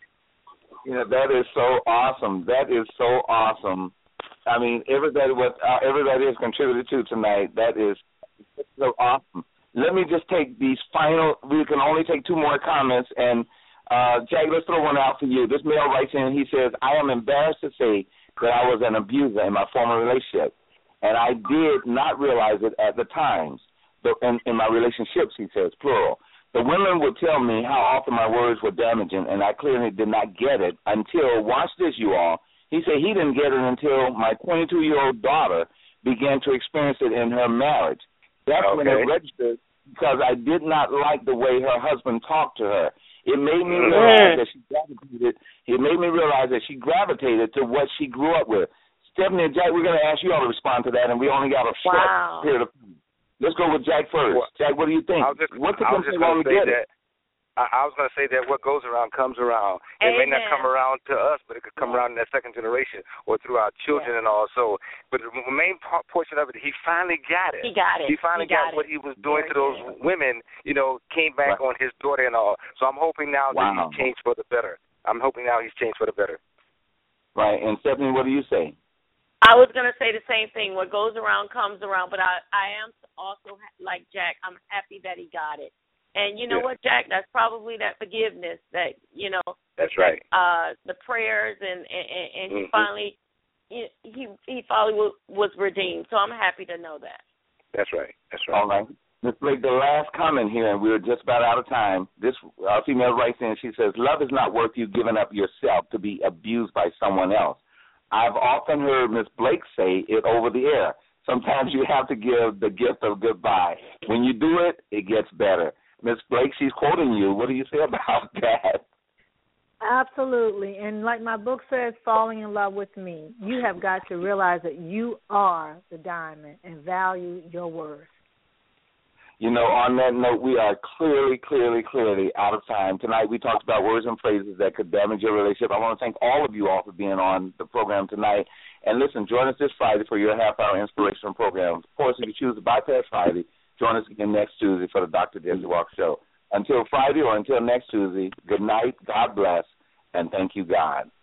C: You know, that is so awesome. That is so awesome. I mean, everybody what uh, everybody has contributed to tonight. That is so awesome. Let me just take these final. We can only take two more comments, and uh, Jack, let's throw one out for you. This male writes in. He says, "I am embarrassed to say that I was an abuser in my former relationship, and I did not realize it at the times. But in, in my relationships," he says, plural. "The women would tell me how often my words were damaging, and I clearly did not get it until, watch this, you all, he said he didn't get it until my twenty-two-year-old daughter began to experience it in her marriage. That's
A: Okay.
C: when it registered because I did not like the way her husband talked to her. It made me
A: Mm.
C: realize that she gravitated. It made me realize that she gravitated to what she grew up with." Stephanie and Jack, we're going to ask you all to respond to that, and we only got a short
F: Wow.
C: period of time. Let's go with Jack first.
A: Well,
C: Jack, what do you think?
A: I was just,
C: What's the
A: I was just going to say that. I, I was going to say that what goes around comes around. It may not
F: Amen.
A: come around to us, but it could come around in that second generation or through our children and all. So, but the main part, portion of it, he finally got it.
F: He got it.
A: He finally
F: He got
A: got, what
F: it.
A: he was doing
F: Very
A: to those
F: good.
A: women. You know, came back
C: Right.
A: on his daughter and all. So I'm hoping now that
C: Wow.
A: he's changed for the better. I'm hoping now he's changed for the better.
C: Right, and Stephanie, what do you say?
F: I was going to say the same thing. What goes around comes around, but I, I am also, like Jack, I'm happy that he got it. And you know
A: yeah.
F: what, Jack? That's probably that forgiveness that, you know.
A: That's right.
F: Uh, the prayers and, and, and he
A: mm-hmm.
F: finally, he, he he finally was redeemed. So I'm happy to know that.
A: That's right. That's right.
C: All right. Miz Blake, the last comment here, and we're just about out of time. This uh, female writes in, she says, love is not worth you giving up yourself to be abused by someone else. I've often heard Miz Blake say it over the air. Sometimes you have to give the gift of goodbye. When you do it, it gets better. Miz Blake, she's quoting you. What do you say about that?
D: Absolutely. And like my book says, falling in love with me, you have got to realize that you are the diamond and value your worth.
C: You know, on that note, we are clearly, clearly, clearly out of time. Tonight we talked about words and phrases that could damage your relationship. I want to thank all of you all for being on the program tonight. And listen, join us this Friday for your half-hour inspirational program. Of course, if you choose to bypass Friday, join us again next Tuesday for the Doctor Jesse Walker Show. Until Friday or until next Tuesday, good night, God bless, and thank you, God.